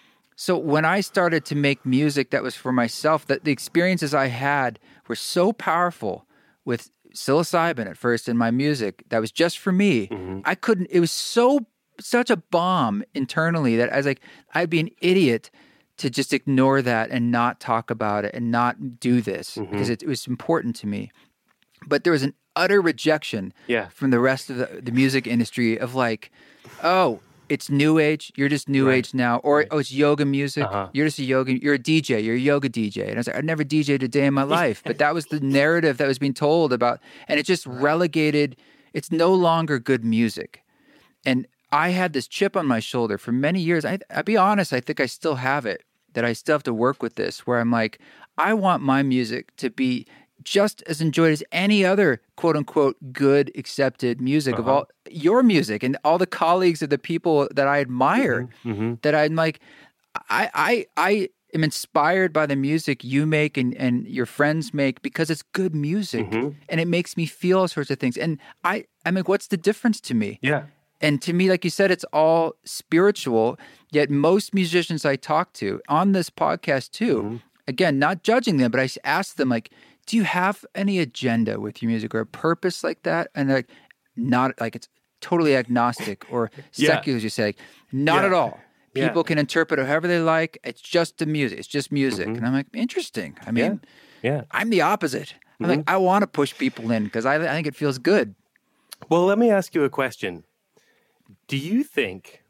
So when I started to make music that was for myself, that the experiences I had were so powerful with psilocybin at first in my music that was just for me. Mm-hmm. I couldn't, it was so, such a bomb internally that I was like, I'd be an idiot to just ignore that and not talk about it and not do this Mm-hmm. because it, it was important to me. But there was an utter rejection Yeah. from the rest of the, the music industry of like, oh, it's new age. You're just new Right. age now. Or, Right. oh, it's yoga music. Uh-huh. You're just a yoga, you're a D J. You're a yoga D J. And I was like, I've never D J'd a day in my life. But that was the narrative that was being told about. And it just relegated, it's no longer good music. And I had this chip on my shoulder for many years. I, I'll be honest, I think I still have it, that I still have to work with this, where I'm like, I want my music to be just as enjoyed as any other quote unquote good accepted music of Uh-huh. all your music and all the colleagues of the people that I admire, Mm-hmm. that I'm like, I, I, I am inspired by the music you make and, and your friends make because it's good music Mhm. and it makes me feel all sorts of things. And I, I mean, what's the difference to me? Yeah. And to me, like you said, it's all spiritual. Yet most musicians I talk to on this podcast too, Mm-hmm. again, not judging them, but I ask them like, do you have any agenda with your music or a purpose like that? And they're like, not like it's totally agnostic or Yeah. secular, as you say. Like, not Yeah. at all. Yeah. People can interpret it however they like. It's just the music. It's just music. And I'm like, interesting. I mean, Mm-hmm. Yeah. I'm the opposite. I'm Mm-hmm. like, I want to push people in because I, I think it feels good. Well, let me ask you a question. Do you think,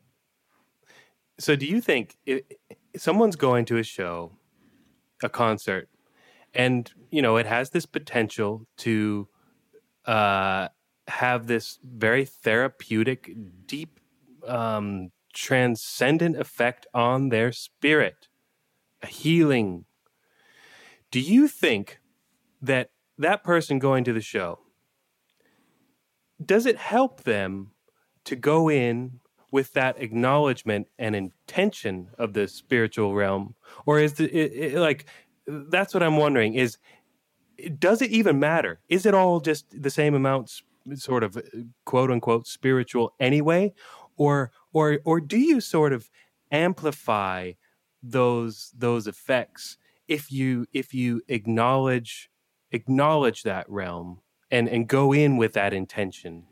so do you think if someone's going to a show, a concert, and, you know, it has this potential to uh, have this very therapeutic, deep, um, transcendent effect on their spirit, a healing. Do you think that that person going to the show, does it help them to go in with that acknowledgement and intention of the spiritual realm? Or is the, it, it, like, that's what I'm wondering is, does it even matter? Is it all just the same amount, sort of quote unquote spiritual anyway? Or, or, or do you sort of amplify those, those effects if you, if you acknowledge, acknowledge that realm and, and go in with that intention?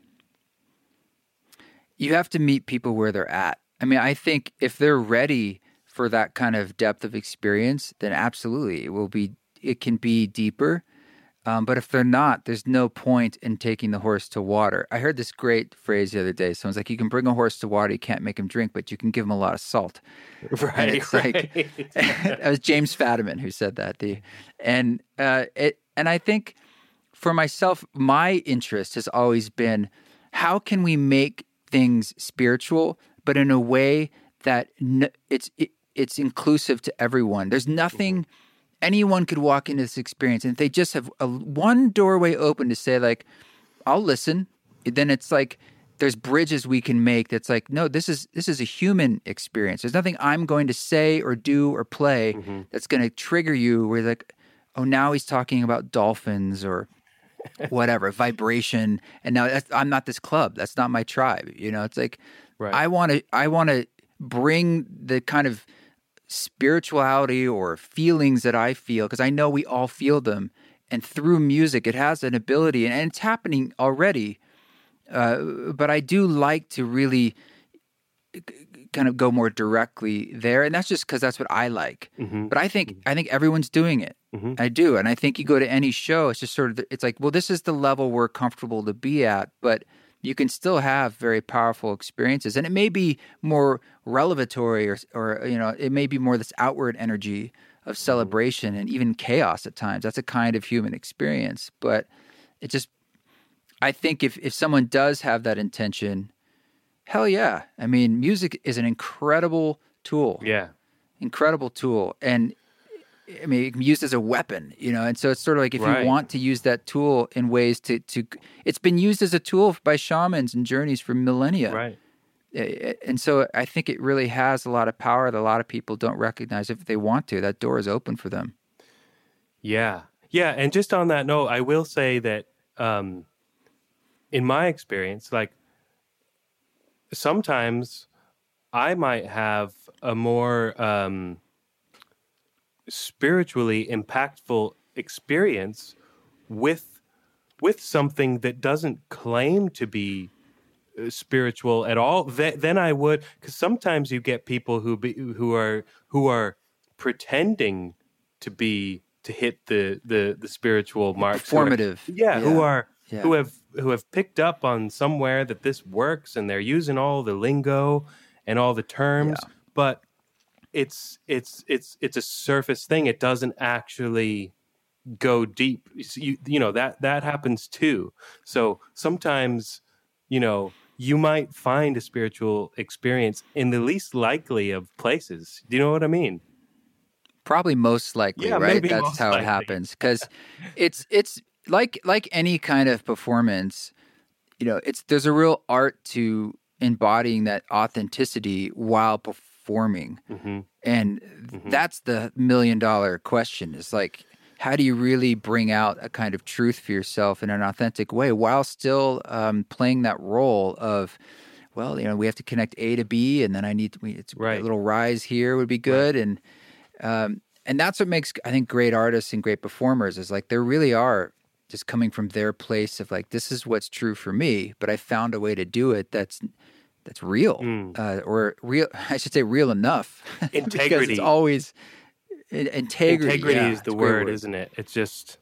You have to meet people where they're at. I mean, I think if they're ready for that kind of depth of experience, then absolutely it will be, it can be deeper. Um, but if they're not, there's no point in taking the horse to water. I heard this great phrase the other day. Someone's like, you can bring a horse to water, you can't make him drink, but you can give him a lot of salt. Right. And it's right. like, it was James Fadiman who said that. The, and, uh, it, and I think for myself, my interest has always been, how can we make things spiritual, but in a way that n- it's it, it's inclusive to everyone. There's nothing, anyone could walk into this experience, and if they just have a, one doorway open to say like, I'll listen, then it's like there's bridges we can make that's like, no, this is this is a human experience. There's nothing I'm going to say or do or play Mm-hmm. that's going to trigger you where like, oh, now he's talking about dolphins or whatever, vibration. And now that's, I'm not this club. That's not my tribe. You know, it's like, Right. I want to, I want to bring the kind of spirituality or feelings that I feel, because I know we all feel them. And through music, it has an ability, and, and it's happening already. Uh, but I do like to really kind of go more directly there, and that's just because that's what I like. Mm-hmm. But I think I think everyone's doing it. Mhm. I do, and I think you go to any show, it's just sort of it's like, well, this is the level we're comfortable to be at, but you can still have very powerful experiences, and it may be more revelatory, or or you know, it may be more this outward energy of celebration and even chaos at times. That's a kind of human experience, but it just, I think if if someone does have that intention, hell yeah. I mean, music is an incredible tool. Yeah. Incredible tool. And I mean, it can be used as a weapon, you know? And so it's sort of like if Right. you want to use that tool in ways to, to, it's been used as a tool by shamans and journeys for millennia. Right. Eh, And so I think it really has a lot of power that a lot of people don't recognize. If they want to, that door is open for them. Yeah. Yeah. And just on that note, I will say that um, in my experience, like sometimes I might have a more um, spiritually impactful experience with with something that doesn't claim to be uh, spiritual at all, th- then I would, because sometimes you get people who be, who are who are pretending to be to hit the the, the spiritual marks, who are- Performative. yeah, who Yeah. are Yeah. who have who have picked up on somewhere that this works, and they're using all the lingo and all the terms, Yeah. but it's it's it's it's a surface thing. It doesn't actually go deep. You, you know that that happens too. So sometimes, you know, you might find a spiritual experience in the least likely of places. Do you know what I mean? Probably most likely, Yeah, right? maybe That's most how likely. it happens. Because it's it's like like any kind of performance, you know, it's there's a real art to embodying that authenticity while performing. Mm-hmm. And that's the million dollar question is like, how do you really bring out a kind of truth for yourself in an authentic way while still um, playing that role of, well, you know, we have to connect A to B, and then I need to, we, it's Right. a little rise here would be good. And, um, and that's what makes, I think, great artists and great performers is like, they really are just coming from their place of like, this is what's true for me, but I found a way to do it that's that's real, Mm. uh, or real. I should say real enough. because Integrity. it's always in- integrity. Integrity yeah, is it's the a great word, isn't it? It's just,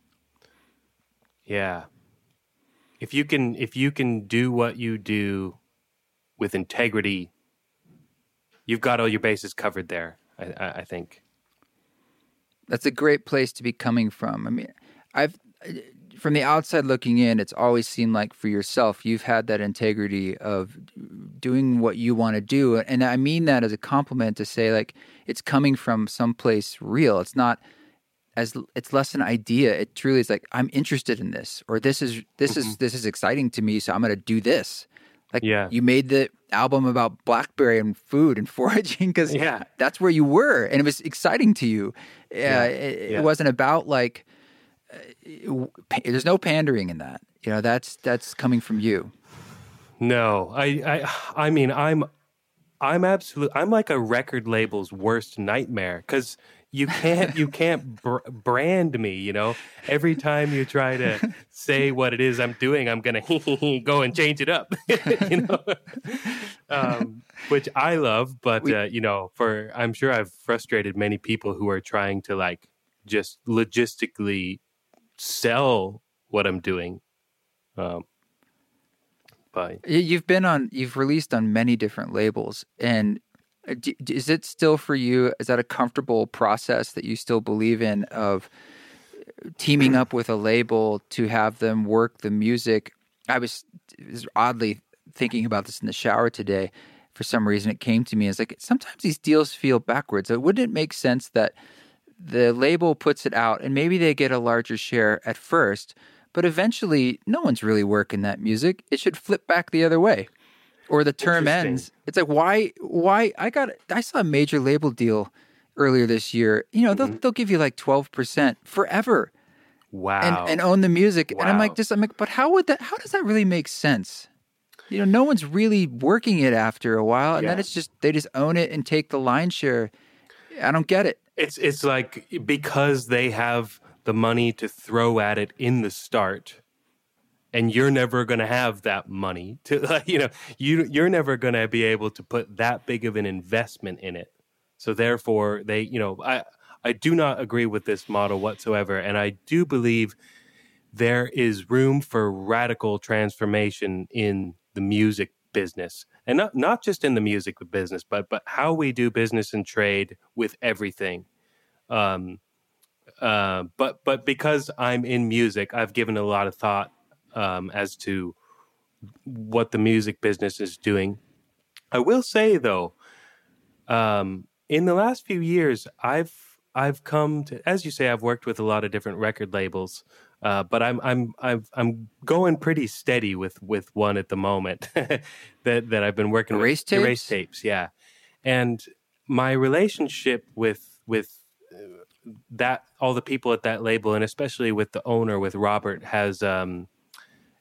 yeah. If you can, if you can do what you do with integrity, you've got all your bases covered there. I, I, I think. That's a great place to be coming from. I mean, I've from the outside looking in, it's always seemed like for yourself, you've had that integrity of doing what you want to do. And I mean that as a compliment to say like, it's coming from someplace real. It's not as, it's less an idea. It truly is like, I'm interested in this, or this is, this is, this is exciting to me. So I'm going to do this. Like Yeah. you made the album about BlackBerry and food and foraging because Yeah. that's where you were, and it was exciting to you. Uh, Yeah. it, Yeah. it wasn't about like uh, pa- there's no pandering in that. You know, that's that's coming from you. No, I, I, I mean, I'm, I'm absolute. I'm like a record label's worst nightmare because you can't, you can't br- brand me. You know, every time you try to say what it is I'm doing, I'm gonna go and change it up. you know, um, which I love, but We- uh, you know, for I'm sure I've frustrated many people who are trying to like just logistically sell what I'm doing. Um, but Y- You've been on, you've released on many different labels, and uh, d- d- is it still for you? Is that a comfortable process that you still believe in of teaming up with a label to have them work the music? I was, was oddly thinking about this in the shower today. For some reason, it came to me as like sometimes these deals feel backwards. So wouldn't it make sense that the label puts it out and maybe they get a larger share at first, but eventually no one's really working that music. It should flip back the other way. Or the term Interesting. ends. It's like, why, why I got, I saw a major label deal earlier this year. You know, they'll, they'll give you like twelve percent forever wow, and, and own the music. And I'm Wow. like, just, I'm like, but how would that, how does that really make sense? You know, no one's really working it after a while. And then Yeah. it's just, they just own it and take the line share. I don't get it. It's it's like because they have the money to throw at it in the start, and you're never going to have that money to like, you know you you're never going to be able to put that big of an investment in it. So therefore, they you know I I do not agree with this model whatsoever, and I do believe there is room for radical transformation in the music business. And not, not just in the music business, but but how we do business and trade with everything. Um, uh, but but because I'm in music, I've given a lot of thought um, as to what the music business is doing. I will say though, um, in the last few years, I've I've come to, as you say, I've worked with a lot of different record labels. Uh, but I'm I'm I've, I'm going pretty steady with, with one at the moment that that I've been working Erase with. tapes? Erase tapes, yeah. And my relationship with with uh, that all the people at that label, and especially with the owner, with Robert, has um,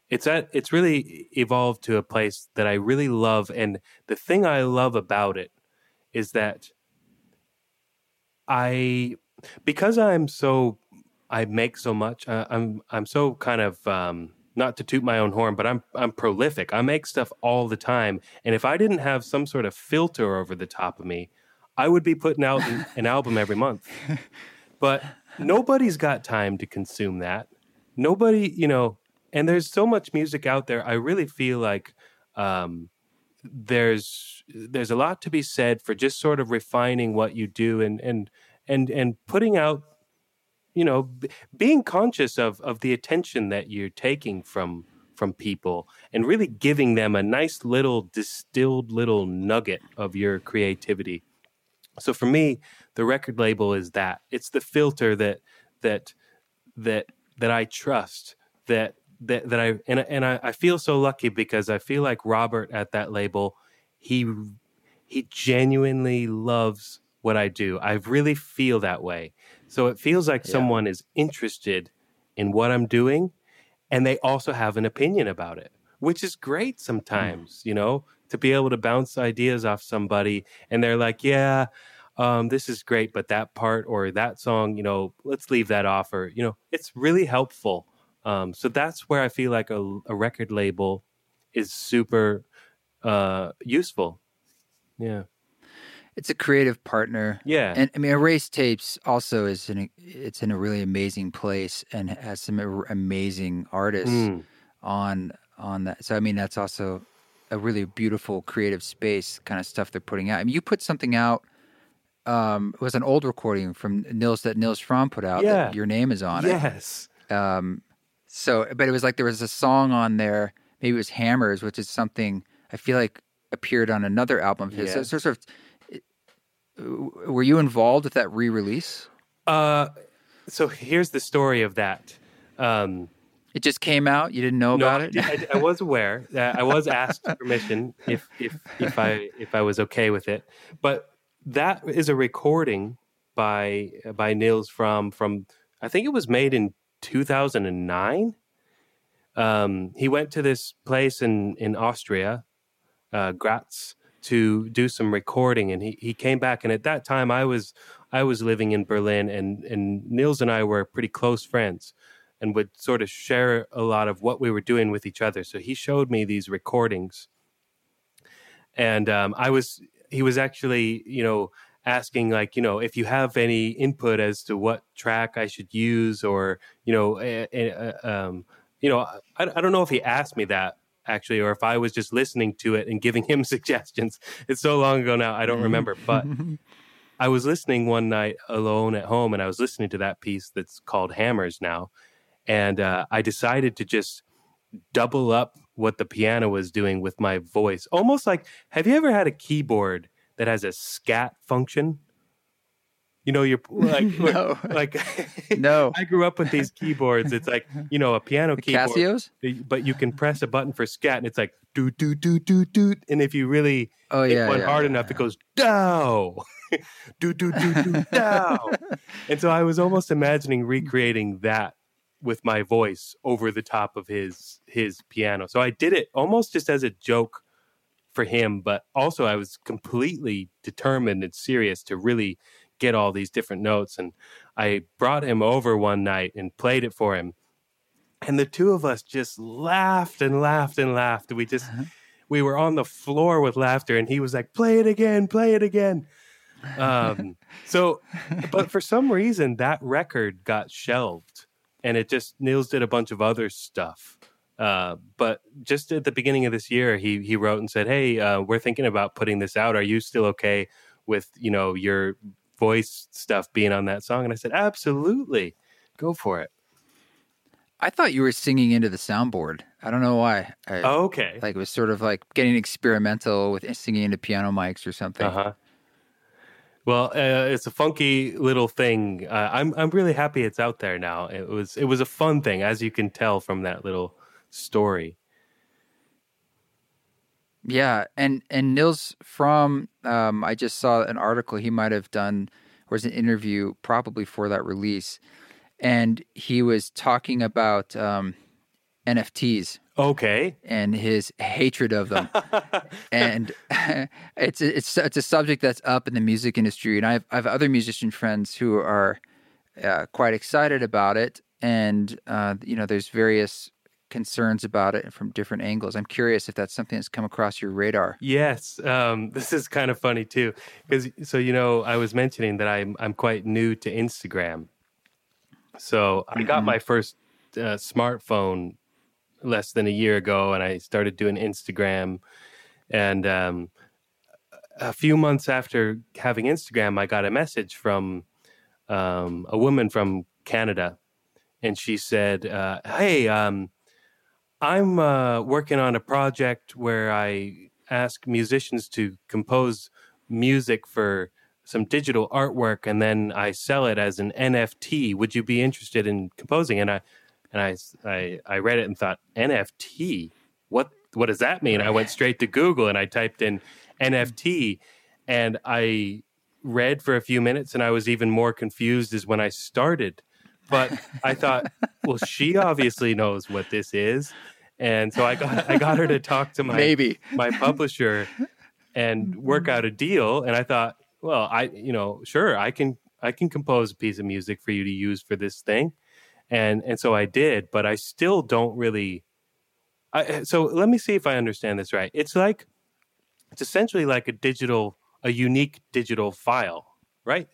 it's at it's really evolved to a place that I really love, and the thing I love about it is that I because I'm so I make so much. Uh, I'm I'm so kind of um, not to toot my own horn, but I'm I'm prolific. I make stuff all the time, and if I didn't have some sort of filter over the top of me, I would be putting out an, an album every month. But nobody's got time to consume that. Nobody, you know, and there's so much music out there. I really feel like um, there's there's a lot to be said for just sort of refining what you do and and and and putting out, you know, b- being conscious of of the attention that you're taking from from people and really giving them a nice little distilled little nugget of your creativity. So for me, the record label is that. It's the filter that that that that I trust, that that that I and and I, I feel so lucky because I feel like Robert at that label, he he genuinely loves what I do. I really feel that way. So it feels like Yeah. someone is interested in what I'm doing, and they also have an opinion about it, which is great sometimes, you know, to be able to bounce ideas off somebody and they're like, yeah, um, this is great, but that part or that song, you know, let's leave that off, or, you know, it's really helpful. Um, so that's where I feel like a, a record label is super uh, useful. Yeah. It's a creative partner. Yeah. And I mean, Erase Tapes also is in a, it's in a really amazing place and has some ar- amazing artists Mm. on on that. So I mean, that's also a really beautiful creative space kind of stuff they're putting out. I mean, you put something out. Um, it was an old recording from Nils that Nils Fromm put out. Yeah. That your name is on Yes. it. Um, so, but it was like there was a song on there. Maybe it was Hammers, which is something I feel like appeared on another album of his. So, Yes. so sort of, were you involved with that re-release? Uh, so here's the story of that. Um, It just came out. You didn't know No, about I, it. did- I, I was aware. Uh, I was asked permission if if if I if I was okay with it. But that is a recording by by Nils from from I think it was made in two thousand nine. Um, he went to this place in in Austria, uh, Graz, to do some recording, and he he came back. And at that time, I was I was living in Berlin, and and Nils and I were pretty close friends, and would sort of share a lot of what we were doing with each other. So he showed me these recordings, and um, I was he was actually, you know, asking like, you know, if you have any input as to what track I should use, or you know, uh, uh, um, you know, I, I don't know if he asked me that actually, or if I was just listening to it and giving him suggestions. It's so long ago now, I don't remember, but. I was listening one night alone at home, and I was listening to that piece that's called Hammers now. And uh, I decided to just double up what the piano was doing with my voice. Almost like, have you ever had a keyboard that has a scat function? You know, you're like, No. like No. I grew up with these keyboards. It's like, you know, a piano The keyboard, Casios? but you can press a button for scat, and it's like, do, do, do, do, do. And if you really Oh hit yeah, one yeah, hard yeah, enough, yeah. it goes, dow. do, do, do, do, dow. And so I was almost imagining recreating that with my voice over the top of his his piano. So I did it almost just as a joke for him, but also I was completely determined and serious to really get all these different notes. And I brought him over one night and played it for him. And the two of us just laughed and laughed and laughed. We just, we were on the floor with laughter, and he was like, play it again, play it again. Um, so, but for some reason that record got shelved, and it just, Nils did a bunch of other stuff. Uh, but just at the beginning of this year, he, he wrote and said, hey, uh, we're thinking about putting this out. Are you still okay with, you know, your voice stuff being on that song? And I said, absolutely, go for it. I thought you were singing into the soundboard. I don't know why. I, Oh, okay. Like it was sort of like getting experimental with singing into piano mics or something. Uh-huh. Well, uh, it's a funky little thing. Uh, I'm I'm really happy it's out there now. It was it was a fun thing, as you can tell from that little story. Yeah, and and Nils Fromm, um, I just saw an article he might have done, or was an interview probably for that release, and he was talking about um, N F Ts. Okay. and his hatred of them. And it's it's it's a subject that's up in the music industry, and I have I have other musician friends who are uh, quite excited about it, and uh, you know, there's various concerns about it from different angles. I'm curious if that's something that's come across your radar. Yes, um, this is kind of funny too, because so you know, I was mentioning that I'm I'm quite new to Instagram. So I got my first uh, smartphone less than a year ago, and I started doing Instagram. And um, a few months after having Instagram, I got a message from um, a woman from Canada, and she said, uh, "Hey, um, I'm uh, working on a project where I ask musicians to compose music for some digital artwork, and then I sell it as an N F T. Would you be interested in composing?" And I and I I, I read it and thought, N F T? What what does that mean? I went straight to Google and I typed in N F T, and I read for a few minutes, and I was even more confused as when I started. But I thought, well, she obviously knows what this is. And so I got I got her to talk to my Maybe. my publisher and work out a deal. And I thought, well, I you know, sure, I can I can compose a piece of music for you to use for this thing. And and so I did, but I still don't really I, so let me see if I understand this right. It's like it's essentially like a digital a unique digital file, right?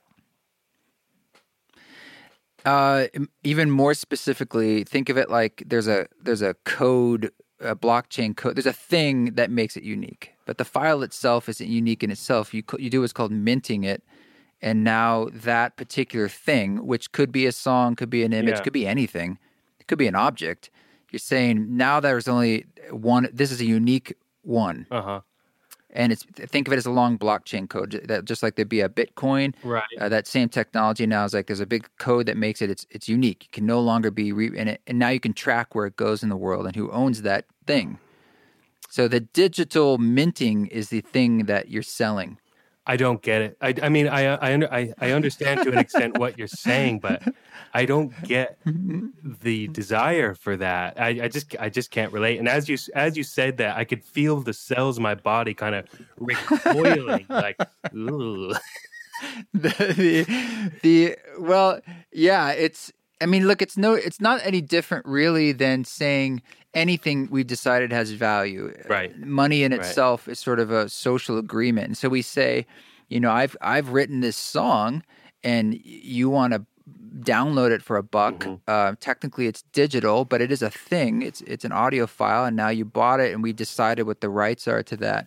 Uh, even more specifically, think of it like there's a there's a code, a blockchain code. There's a thing that makes it unique, but the file itself isn't unique in itself. You you do what's called minting it, and now that particular thing, which could be a song, could be an image, Yeah. could be anything, it could be an object. You're saying now there's only one. This is a unique one. Uh-huh. And it's think of it as a long blockchain code, that just like there'd be a Bitcoin, Right. uh, that same technology now is like there's a big code that makes it it's it's unique. It can no longer be re, and, it, and now you can track where it goes in the world and who owns that thing. So the digital minting is the thing that you're selling. I don't get it. I, I mean, I I, under, I I understand to an extent what you're saying, but I don't get the desire for that. I, I just I just can't relate. And as you as you said that, I could feel the cells in my body kind of recoiling, like, ooh. the, the the well, yeah, it's. I mean, look, it's no, it's not any different really than saying anything we've decided has value. Right. Money in Right. itself is sort of a social agreement. And so we say, you know, I've I've written this song and you want to download it for a buck. Mm-hmm. Uh, technically it's digital, but it is a thing. It's it's an audio file, and now you bought it and we decided what the rights are to that.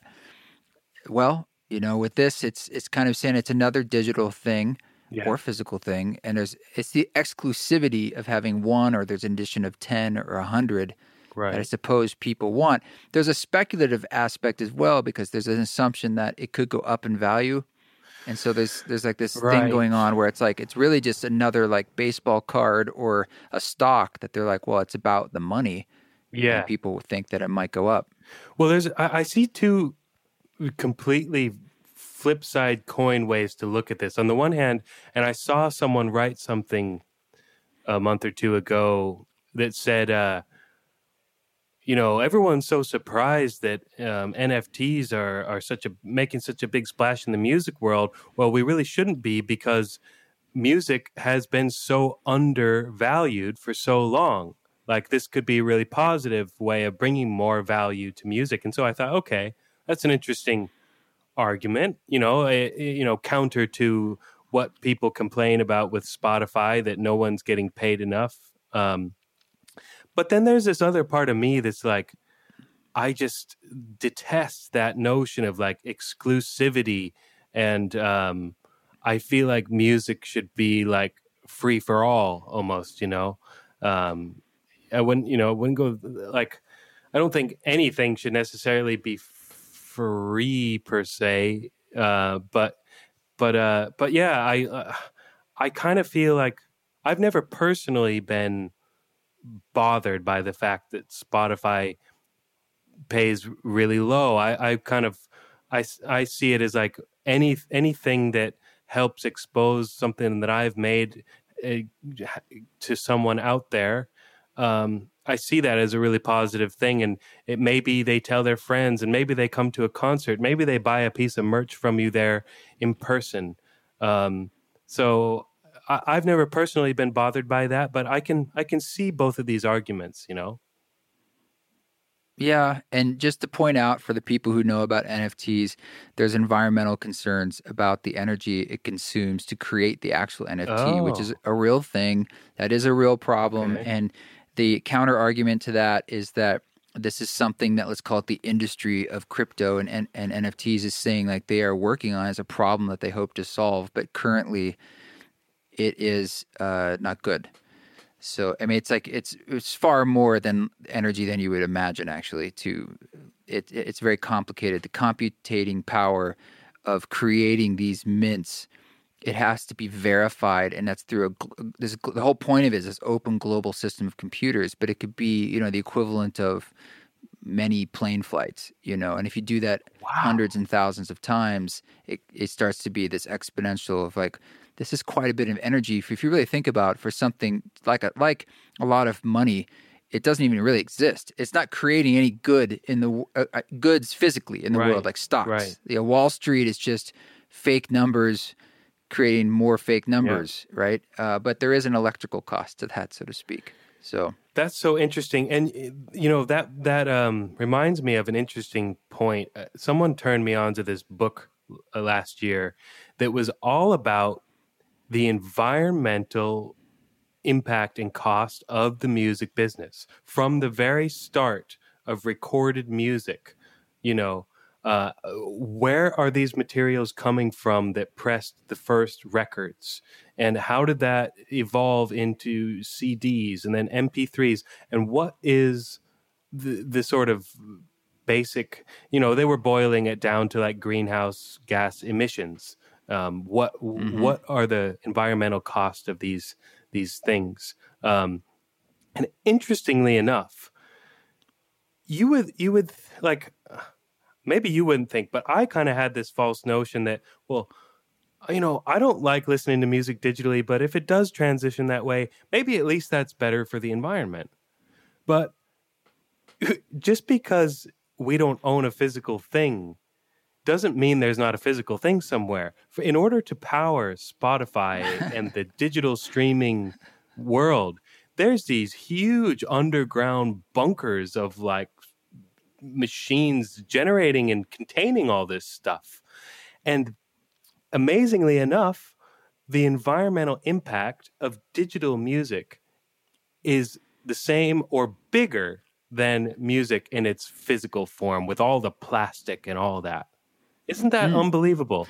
Well, you know, with this, it's it's kind of saying it's another digital thing. Yeah. Or physical thing, and there's it's the exclusivity of having one, or there's an edition of ten or a hundred Right. that I suppose people want. There's a speculative aspect as well, because there's an assumption that it could go up in value, and so there's there's like this Right. thing going on where it's like it's really just another like baseball card or a stock that they're like, well, it's about the money. Yeah. And people think that it might go up. Well, there's I, I see two completely flip side coin ways to look at this. On the one hand, and I saw someone write something a month or two ago that said, uh, you know, everyone's so surprised that um, N F Ts are are such a making such a big splash in the music world. Well, we really shouldn't be, because music has been so undervalued for so long. Like, this could be a really positive way of bringing more value to music. And so I thought, okay, that's an interesting argument, you know, a, you know, counter to what people complain about with Spotify, that no one's getting paid enough. Um, but then there's this other part of me that's like, I just detest that notion of like exclusivity, and um, I feel like music should be like free for all, almost. You know, um, I wouldn't, you know, wouldn't go like. I don't think anything should necessarily be free per se, uh, but but uh, but yeah, I uh, I kind of feel like I've never personally been bothered by the fact that Spotify pays really low. I, I kind of I, I see it as like any anything that helps expose something that I've made uh, to someone out there. um, I see that as a really positive thing. And it maybe they tell their friends, and maybe they come to a concert, maybe they buy a piece of merch from you there in person. Um, so I, I've never personally been bothered by that, but I can I can see both of these arguments, you know. Yeah, and just to point out for the people who know about N F Ts, there's environmental concerns about the energy it consumes to create the actual N F T, oh. which is a real thing. That is a real problem. Okay. And the counter argument to that is that this is something that, let's call it the industry of crypto and, and, and N F Ts is saying like they are working on as a problem that they hope to solve, but currently it is uh, not good. So, I mean, it's like, it's it's far more than energy than you would imagine, actually. To it, It's very complicated. The computating power of creating these mints, it has to be verified, and that's through a, this, the whole point of it is this open global system of computers, but it could be, you know, the equivalent of many plane flights, you know, and if you do that wow. hundreds and thousands of times, it, it starts to be this exponential of like, this is quite a bit of energy. If you really think about for something like a, like a lot of money, it doesn't even really exist. It's not creating any good in the uh, uh, goods physically in the right. world, like stocks. Right. You know, Wall Street is just fake numbers creating more fake numbers, yeah. right? Uh, but there is an electrical cost to that, so to speak. So that's so interesting, and you know that that um, reminds me of an interesting point. Uh, someone turned me on to this book uh, last year that was all about the environmental impact and cost of the music business from the very start of recorded music. You know, uh, where are these materials coming from that pressed the first records? And how did that evolve into C Ds and then M P threes? And what is the, the sort of basic, you know, they were boiling it down to like greenhouse gas emissions. Um, what mm-hmm. what are the environmental costs of these these things? Um, and interestingly enough, you would you would like maybe you wouldn't think, but I kind of had this false notion that, well, you know, I don't like listening to music digitally, but if it does transition that way, maybe at least that's better for the environment. But just because we don't own a physical thing doesn't mean there's not a physical thing somewhere. For, in order to power Spotify and the digital streaming world, there's these huge underground bunkers of like machines generating and containing all this stuff. And amazingly enough, the environmental impact of digital music is the same or bigger than music in its physical form with all the plastic and all that. Isn't that mm. unbelievable?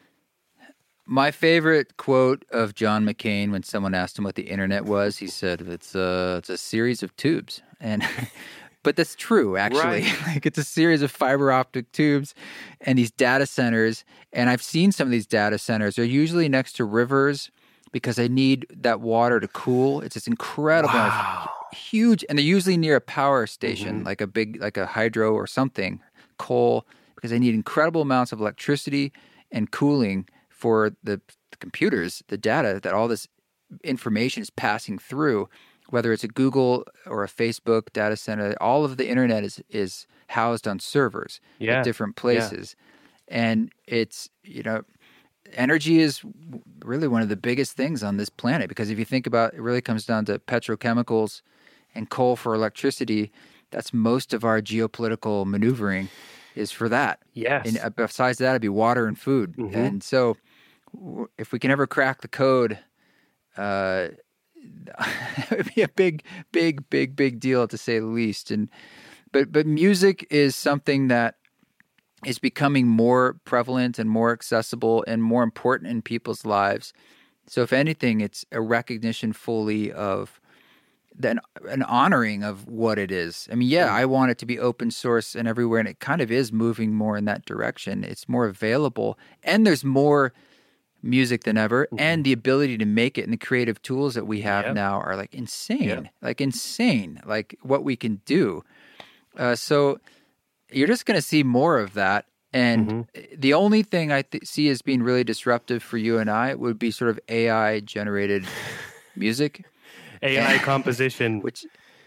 My favorite quote of John McCain when someone asked him what the internet was, he said, it's a, it's a series of tubes. And but that's true, actually. Right. Like it's a series of fiber optic tubes and these data centers. And I've seen some of these data centers. They're usually next to rivers because they need that water to cool. It's this incredible, wow. huge, and they're usually near a power station, mm-hmm. like a big, like a hydro or something, coal, because they need incredible amounts of electricity and cooling for the, the computers, the data that all this information is passing through, whether it's a Google or a Facebook data center. All of the internet is, is housed on servers yeah. at different places. Yeah. And it's, you know, energy is really one of the biggest things on this planet, because if you think about it, it really comes down to petrochemicals and coal for electricity. That's most of our geopolitical maneuvering is for that. Yes. And besides that, it'd be water and food. Mm-hmm. And so if we can ever crack the code, uh, it would be a big, big, big, big deal to say the least. And but but music is something that is becoming more prevalent and more accessible and more important in people's lives. So if anything, it's a recognition fully of then an honoring of what it is. I mean, yeah, I want it to be open source and everywhere, and it kind of is moving more in that direction. It's more available, and there's more music than ever, mm-hmm. and the ability to make it and the creative tools that we have yep. now are like insane, yep. like insane, like what we can do. Uh, so you're just going to see more of that. And mm-hmm. the only thing I th- see as being really disruptive for you and I would be sort of A I generated music. A I composition, which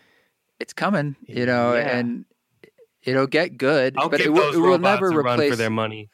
it's coming, you know, Yeah. and it'll get good, I'll but give it, will, those it will robots never a run replace for their money.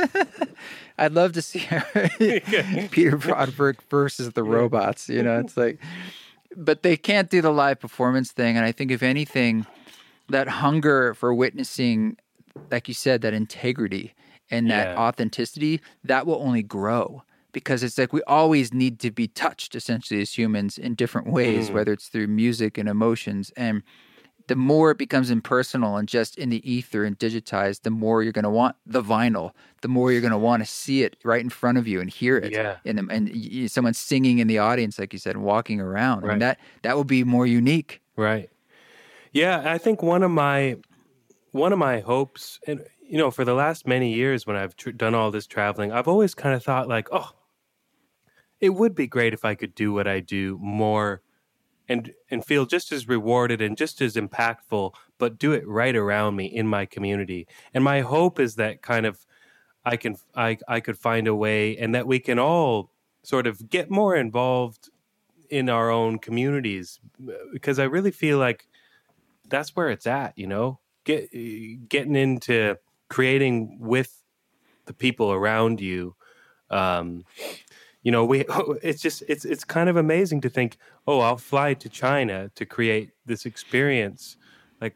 I'd love to see Peter Broderick versus the robots. You know, it's like, but they can't do the live performance thing. And I think if anything, that hunger for witnessing, like you said, that integrity and that Yeah. authenticity, that will only grow. Because it's like we always need to be touched, essentially, as humans in different ways, Mm. whether it's through music and emotions. And the more it becomes impersonal and just in the ether and digitized, the more you're going to want the vinyl, the more you're going to want to see it right in front of you and hear it. Yeah. And, and y- someone singing in the audience, like you said, and walking around. Right. And that, that will be more unique. Right. Yeah, I think one of my one of my hopes, and you know, for the last many years when I've tr- done all this traveling, I've always kind of thought like, oh, it would be great if I could do what I do more and and feel just as rewarded and just as impactful, but do it right around me in my community. And my hope is that kind of I can I I could find a way, and that we can all sort of get more involved in our own communities, because I really feel like that's where it's at, you know, get getting into creating with the people around you. Um, you know, we it's just it's it's kind of amazing to think, oh, I'll fly to China to create this experience. Like,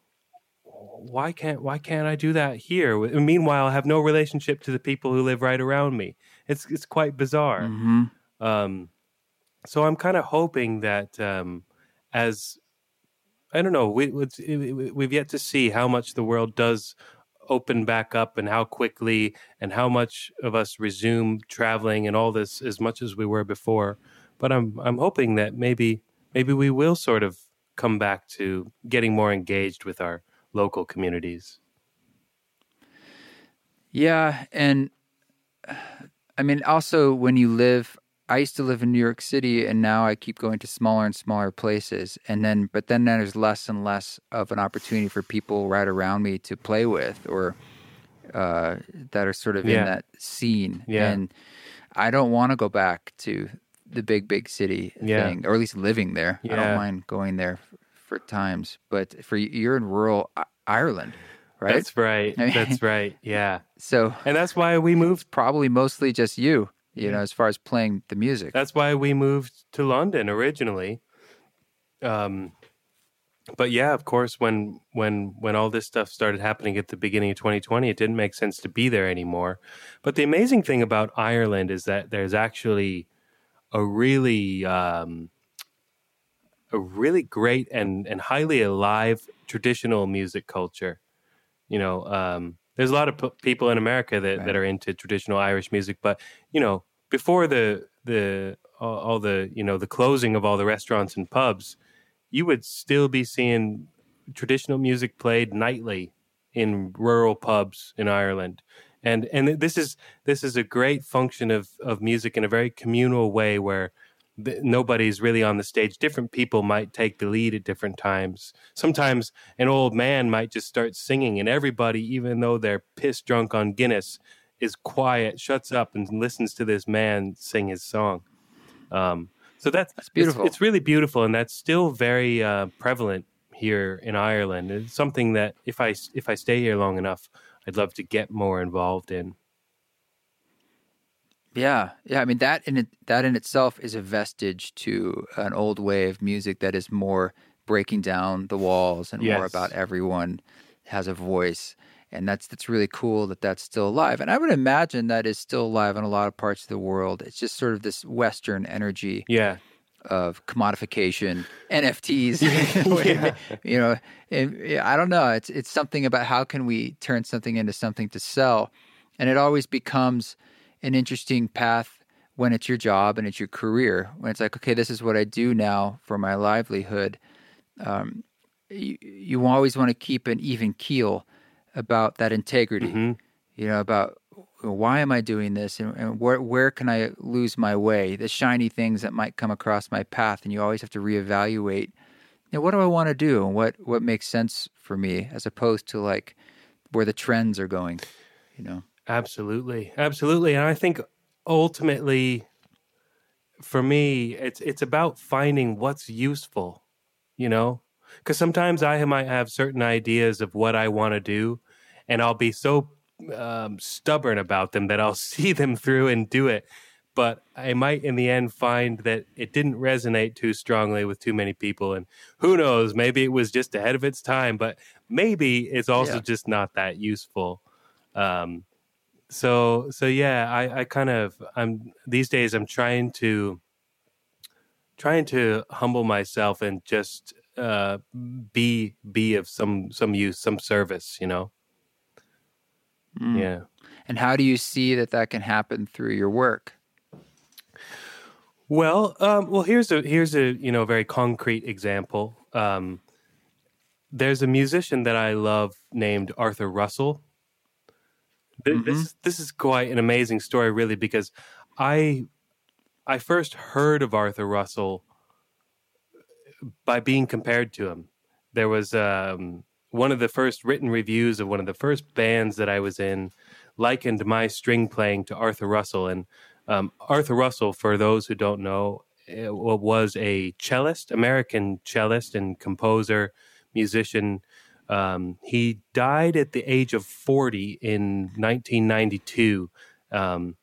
why can't why can't I do that here? Meanwhile, I have no relationship to the people who live right around me. It's it's quite bizarre. Mm-hmm. Um, so I'm kind of hoping that um, as I don't know, we, it's- it- we've yet to see how much the world does open back up and how quickly and how much of us resume traveling and all this as much as we were before. But I'm I'm hoping that maybe maybe we will sort of come back to getting more engaged with our local communities. Yeah. And I mean, also when you live, I used to live in New York City, and now I keep going to smaller and smaller places. And then, but then there's less and less of an opportunity for people right around me to play with, or uh, that are sort of Yeah. in that scene. Yeah. And I don't want to go back to the big, big city Yeah. thing, or at least living there. I Yeah. don't mind going there f- for times. But for you're in rural I- Ireland, right? That's right. I mean- That's right. Yeah. So And that's why we moved probably mostly just you, you know, as far as playing the music. That's why we moved to London originally. Um, but yeah, of course, when when when all this stuff started happening at the beginning of twenty twenty, it didn't make sense to be there anymore. But the amazing thing about Ireland is that there's actually a really um, a really great and and highly alive traditional music culture. You know, um, there's a lot of p- people in America that, Right. that are into traditional Irish music, but you know, before the the all, all the you know the closing of all the restaurants and pubs, you would still be seeing traditional music played nightly in rural pubs in Ireland, and and this is this is a great function of of music in a very communal way where th- nobody's really on the stage. Different people might take the lead at different times. Sometimes an old man might just start singing, and everybody, even though they're piss drunk on Guinness, is quiet, shuts up, and listens to this man sing his song. Um, so that's, That's beautiful. It's, it's really beautiful, and that's still very uh, prevalent here in Ireland. It's something that if I if I stay here long enough, I'd love to get more involved in. Yeah, yeah. I mean that in it, that in itself is a vestige to an old way of music that is more breaking down the walls and more Yes. about everyone has a voice, and that's that's really cool that that's still alive. And I would imagine that is still alive in a lot of parts of the world. It's just sort of this Western energy Yeah, of commodification, N F Ts. Yeah. You know, and, yeah, I don't know. It's it's something about how can we turn something into something to sell, and it always becomes an interesting path when it's your job and it's your career. When it's like, okay, this is what I do now for my livelihood. Um, you, you always want to keep an even keel about that integrity. Mhm. You know, about why am I doing this, and, and where where can I lose my way? The shiny things that might come across my path, and you always have to reevaluate. You know, what do I want to do, and what what makes sense for me, as opposed to like where the trends are going. You know. Absolutely, absolutely, and I think ultimately, for me, it's it's about finding what's useful. You know, because sometimes I might have certain ideas of what I want to do, and I'll be so um, stubborn about them that I'll see them through and do it. But I might in the end find that it didn't resonate too strongly with too many people. And who knows, maybe it was just ahead of its time, but maybe it's also Yeah. just not that useful. Um, so, so yeah, I, I kind of, I'm these days I'm trying to, trying to humble myself and just uh, be, be of some, some use, some service, you know? Mm. Yeah. And how do you see that that can happen through your work? Well, um, well, here's a here's a you know very concrete example. Um, there's a musician that I love named Arthur Russell. Th- Mhm. This this is quite an amazing story, really, because I I first heard of Arthur Russell by being compared to him. There was um, one of the first written reviews of one of the first bands that I was in likened my string playing to Arthur Russell. And um, Arthur Russell, for those who don't know, eh, was a cellist, American cellist and composer, musician. Um, he died at the age of forty in nineteen ninety-two. Um,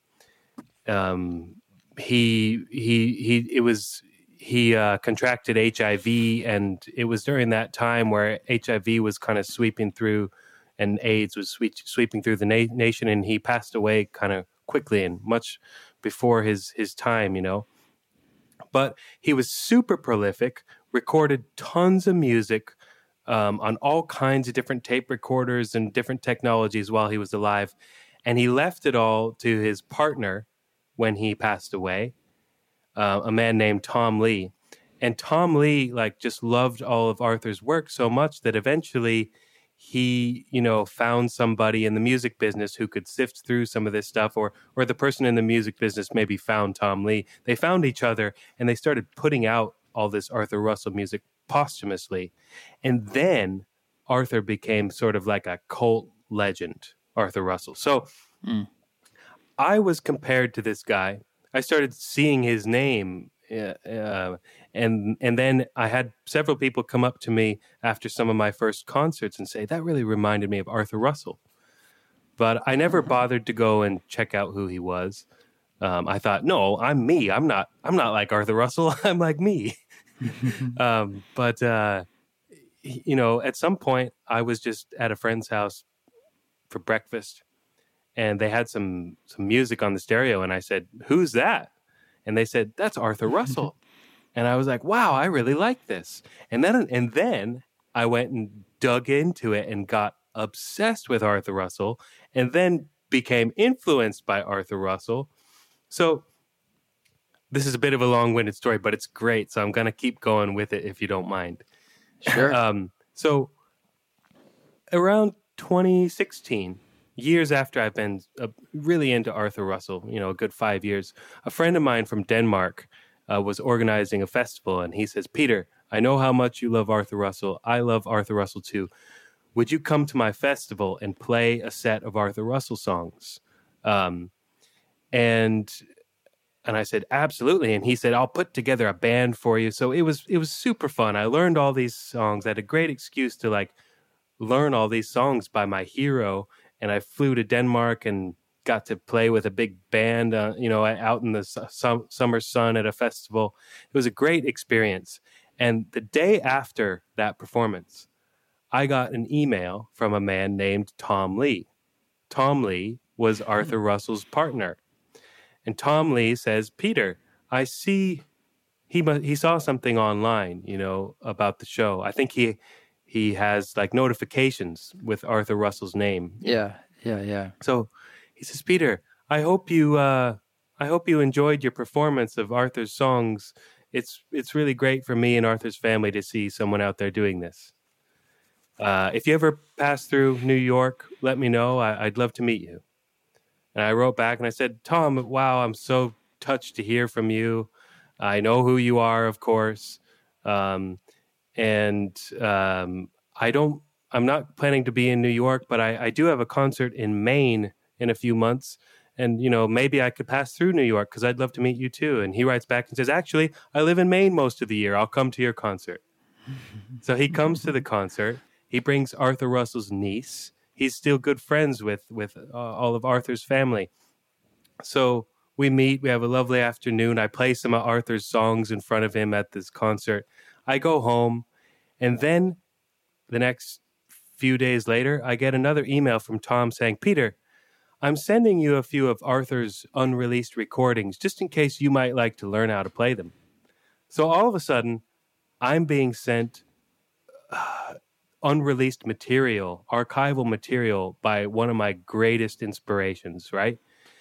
um, he he he. It was he uh, contracted H I V, and it was during that time where H I V was kind of sweeping through, and AIDS was sweep, sweeping through the na- nation, and he passed away kind of quickly and much before his his time, you know. But he was super prolific, recorded tons of music um, on all kinds of different tape recorders and different technologies while he was alive, and he left it all to his partner when he passed away, uh, a man named Tom Lee. And Tom Lee, like, just loved all of Arthur's work so much that eventually he, you know, found somebody in the music business who could sift through some of this stuff, or or the person in the music business maybe found Tom Lee. They found each other and they started putting out all this Arthur Russell music posthumously. And then Arthur became sort of like a cult legend, Arthur Russell. So Mm. I was compared to this guy. I started seeing his name, uh, uh, and and then I had several people come up to me after some of my first concerts and say, that really reminded me of Arthur Russell. But I never bothered to go and check out who he was. Um, I thought, no, I'm me. I'm not. I'm not like Arthur Russell. I'm like me. um, but uh, you know, at some point, I was just at a friend's house for breakfast, and they had some some music on the stereo, and I said, "Who's that?" And they said, "That's Arthur Russell." And I was like, "Wow, I really like this." And then and then I went and dug into it and got obsessed with Arthur Russell, and then became influenced by Arthur Russell. So this is a bit of a long-winded story, but it's great. So I'm going to keep going with it if you don't mind. Sure. Um, so around twenty sixteen, years after I've been uh, really into Arthur Russell, you know, a good five years, a friend of mine from Denmark uh, was organizing a festival, and he says, "Peter, I know how much you love Arthur Russell. I love Arthur Russell too. Would you come to my festival and play a set of Arthur Russell songs?" Um, and and I said, "Absolutely." And he said, "I'll put together a band for you." So it was it was super fun. I learned all these songs. I had a great excuse to like learn all these songs by my hero. And I flew to Denmark and got to play with a big band, uh, you know, out in the su- summer sun at a festival. It was a great experience. And the day after that performance, I got an email from a man named Tom Lee. Tom Lee was Arthur Russell's partner. And Tom Lee says, "Peter, I see he mu- he saw something online, you know, about the show. I think he he has like notifications with Arthur Russell's name." Yeah, yeah, yeah. So he says, "Peter, I hope you uh, I hope you enjoyed your performance of Arthur's songs. It's it's really great for me and Arthur's family to see someone out there doing this. Uh, if you ever pass through New York, let me know. I, I'd love to meet you." And I wrote back and I said, "Tom, wow, I'm so touched to hear from you. I know who you are, of course. Um, and um, I don't, I'm not planning to be in New York, but I, I do have a concert in Maine in a few months. And, you know, maybe I could pass through New York because I'd love to meet you too." And he writes back and says, "Actually, I live in Maine most of the year. I'll come to your concert." So he comes to the concert. He brings Arthur Russell's niece. He's still good friends with with uh, all of Arthur's family. So we meet. We have a lovely afternoon. I play some of Arthur's songs in front of him at this concert. I go home, and then the next few days later, I get another email from Tom saying, "Peter, I'm sending you a few of Arthur's unreleased recordings just in case you might like to learn how to play them." So all of a sudden, I'm being sent uh, unreleased material, archival material by one of my greatest inspirations, right?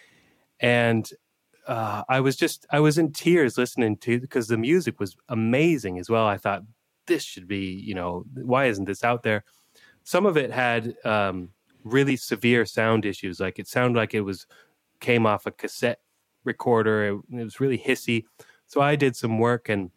And uh, I was just, I was in tears listening to, because the music was amazing as well. I thought, this should be, you know, why isn't this out there? Some of it had um, really severe sound issues. Like it sounded like it was, came off a cassette recorder. It, it was really hissy. So I did some work and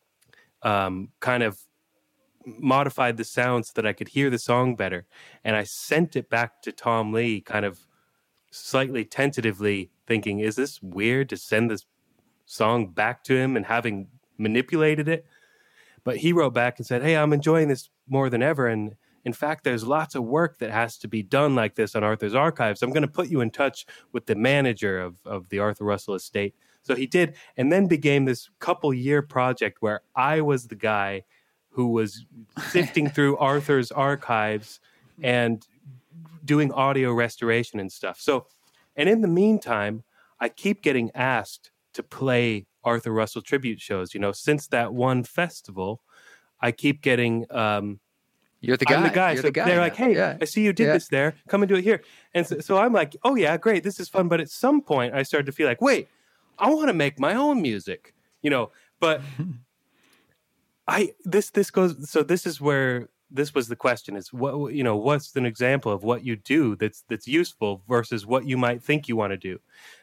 um, kind of modified the sound so that I could hear the song better. And I sent it back to Tom Lee kind of slightly tentatively thinking, is this weird to send this song back to him and having manipulated it? But he wrote back and said, hey, I'm enjoying this more than ever. And in fact, there's lots of work that has to be done like this on Arthur's Archives. I'm going to put you in touch with the manager of, of the Arthur Russell estate. So he did, and then became this couple year project where I was the guy who was sifting through Arthur's archives and doing audio restoration and stuff. So, and in the meantime, I keep getting asked to play Arthur Russell tribute shows. You know, since that one festival, I keep getting, um, You're the guy. I'm the guy. You're So the guy they're now. like, hey, Yeah. I see you did Yeah. this there. Come and do it here. And so, so I'm like, oh yeah, great. This is fun. But at some point I started to feel like, wait, I want to make my own music, you know, but I, this, this goes, so this is where, this was the question is what, you know, what's an example of what you do that's, that's useful versus what you might think you want to do.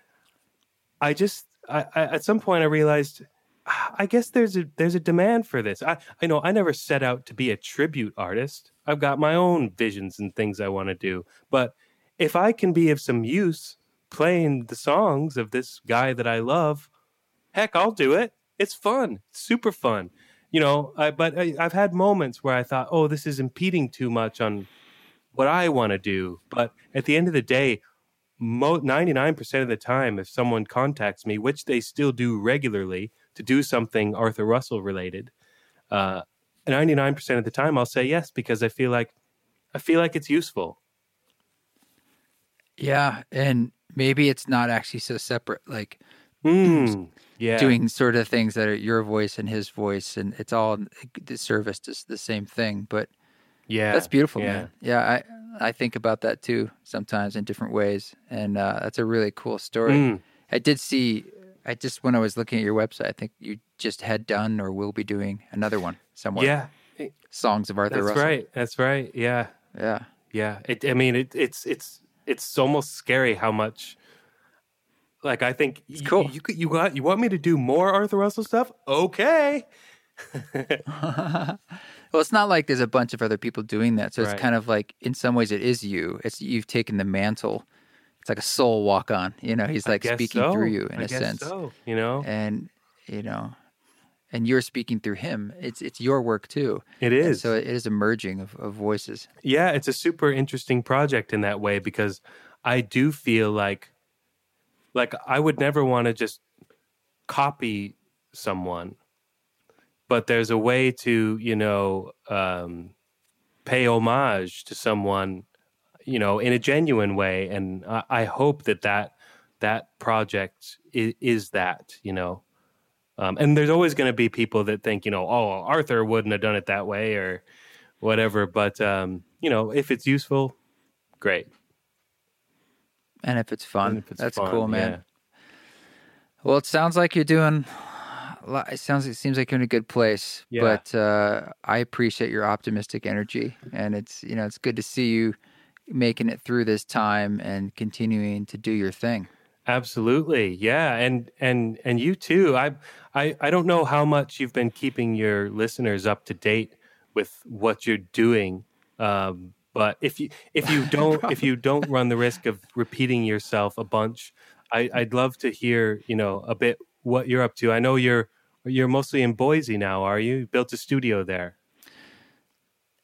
I just, I, I at some point I realized, I guess there's a, there's a demand for this. I, I know I never set out to be a tribute artist. I've got my own visions and things I want to do. But if I can be of some use playing the songs of this guy that I love, heck, I'll do it. It's fun. It's super fun. You know, I, but I, I've had moments where I thought, oh, this is impeding too much on what I want to do. But at the end of the day, mo- ninety-nine percent of the time, if someone contacts me, which they still do regularly, to do something Arthur Russell related, uh, ninety-nine percent of the time I'll say yes, because I feel like, I feel like it's useful. Yeah. And maybe it's not actually so separate, like Mm, yeah. doing sort of things that are your voice and his voice, and it's all the service to the same thing. But yeah, that's beautiful, yeah. man. Yeah. I, I think about that too sometimes in different ways. And uh, that's a really cool story. Mm. I did see, I just, when I was looking at your website, I think you just had done or will be doing another one somewhere. Yeah. Songs of Arthur That's Russell. right. That's right. Yeah. Yeah. Yeah. It, I mean, it, it's, it's, it's almost scary how much, like, I think It's y- cool. you, could, you want, you want me to do more Arthur Russell stuff? Okay. Well, it's not like there's a bunch of other people doing that. So it's Right. kind of like, in some ways, it is you. It's you've taken the mantle. It's like a soul walk on. You know, he's I like guess speaking so. through you in I a guess sense, so, you know, and you know, and you're speaking through him. It's it's your work too. it And is. so it is a merging of, of voices. Yeah, it's a super interesting project in that way, because I do feel like like I would never want to just copy someone, but there's a way to, you know, um, pay homage to someone, you know, in a genuine way, and I, I hope that that that project is, is that, you know. Um, and there's always going to be people that think, you know, oh, Arthur wouldn't have done it that way or whatever. But, um, you know, if it's useful, great. And if it's fun, And if it's that's fun, cool, man. yeah. Well, it sounds like you're doing. a lot- It sounds. It seems like you're in a good place. Yeah. But uh, I appreciate your optimistic energy, and it's you know it's good to see you making it through this time and continuing to do your thing. Absolutely. Yeah. And, and, and you too. I, I, I don't know how much you've been keeping your listeners up to date with what you're doing. Um, but if you, if you don't, if you don't run the risk of repeating yourself a bunch, I, I'd love to hear, you know, a bit what you're up to. I know you're, you're mostly in Boise now, are you? You built a studio there.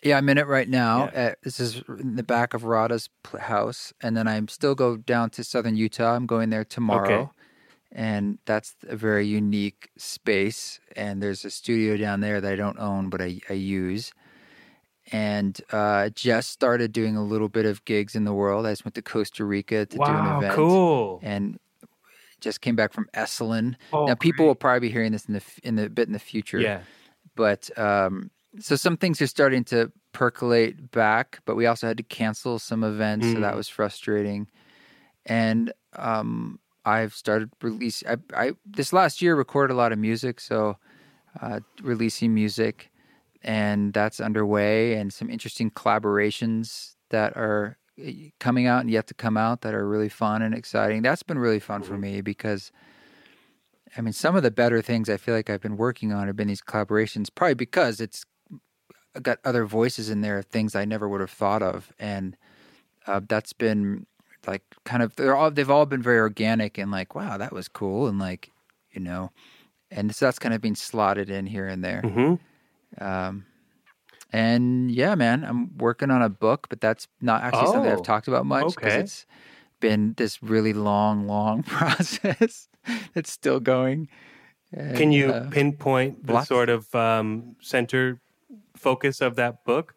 Yeah, I'm in it right now. Yeah. Uh, this is in the back of Rada's pl- house, and then I'm still go down to Southern Utah. I'm going there tomorrow, Okay. and that's a very unique space. And there's a studio down there that I don't own, but I, I use. And uh, just started doing a little bit of gigs in the world. I just went to Costa Rica to do an Wow, event, cool. and just came back from Esalen. Oh, now, people great. will probably be hearing this in the f- in the bit in the future. Yeah. But um, so some things are starting to percolate back, but we also had to cancel some events, so that Mm. was frustrating. And um, I've started release. I, I this last year recorded a lot of music, so uh, releasing music, and that's underway. And some interesting collaborations that are eh, coming out and yet to come out that are really fun and exciting. That's been really fun for me because. I mean, some of the better things I feel like I've been working on have been these collaborations, probably because it's got other voices in there, things I never would have thought of, and uh, that's been like kind of they're all they've all been very organic and like, wow, that was cool, and like, you know, and so that's kind of been slotted in here and there. Mm-hmm. Um, and yeah, man, I'm working on a book, but that's not actually something Oh, I've talked about much because okay. it's been this really long, long process. It's still going. Can And, you uh, pinpoint the lots- sort of um, center focus of that book?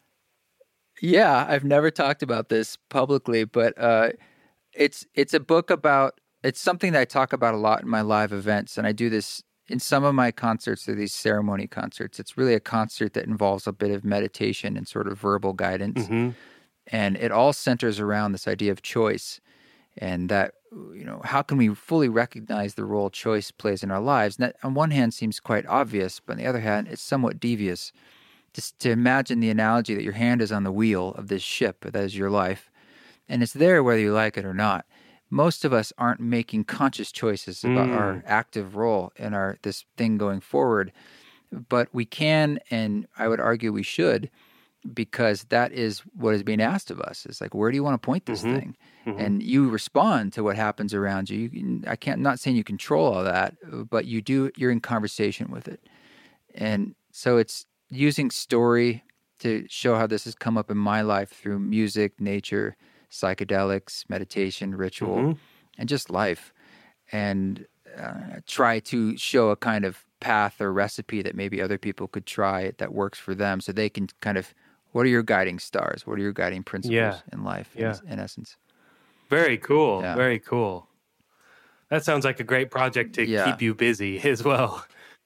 Yeah, I've never talked about this publicly, but uh, it's it's a book about it's something that I talk about a lot in my live events, and I do this in some of my concerts. They're these ceremony concerts. It's really a concert that involves a bit of meditation and sort of verbal guidance, Mm-hmm. and it all centers around this idea of choice, and that you know how can we fully recognize the role choice plays in our lives. And that, on one hand, seems quite obvious, but on the other hand, it's somewhat devious. Just to imagine the analogy that your hand is on the wheel of this ship that is your life, and it's there whether you like it or not. Most of us aren't making conscious choices about Mm. our active role in our this thing going forward, but we can, and I would argue we should, because that is what is being asked of us. It's like, where do you want to point this Mhm. thing? Mhm. And you respond to what happens around you. You can, I can't, I'm not saying you control all that, but you do. You're in conversation with it, and so it's using story to show how this has come up in my life through music, nature, psychedelics, meditation, ritual, Mhm. and just life, and uh, try to show a kind of path or recipe that maybe other people could try that works for them, so they can kind of, what are your guiding stars? What are your guiding principles Yeah. in life? Yeah. In, in essence, Very cool. Yeah. Very cool. That sounds like a great project to Yeah. keep you busy as well.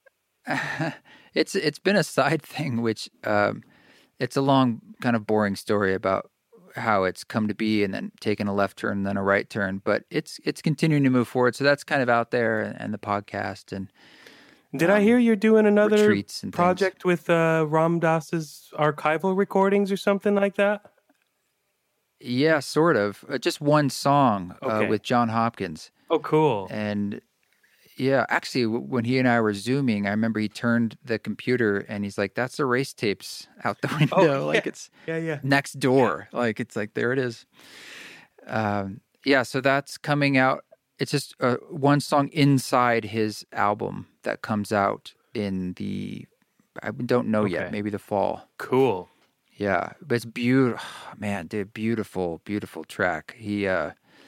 it's it's been a side thing, which um, it's a long, kind of boring story about how it's come to be, and then taking a left turn, and then a right turn. But it's it's continuing to move forward. So that's kind of out there, and, and the podcast, and Did I hear you're doing another Um, retreats and things. project with uh, Ram Dass's archival recordings or something like that? yeah, sort of. Uh, just one song uh, Okay. with John Hopkins, Oh, cool. and yeah, actually, w- when he and I were zooming, I remember he turned the computer, and he's like, "That's the race tapes out the window, Oh, like yeah. it's." Yeah, yeah. next door. Like it's like there it is. Um, yeah, so that's coming out. It's just uh, one song inside his album that comes out in the I don't know yet, Okay. maybe the fall. Cool. Yeah, but it's beautiful, man, dude, beautiful, beautiful track. He uh,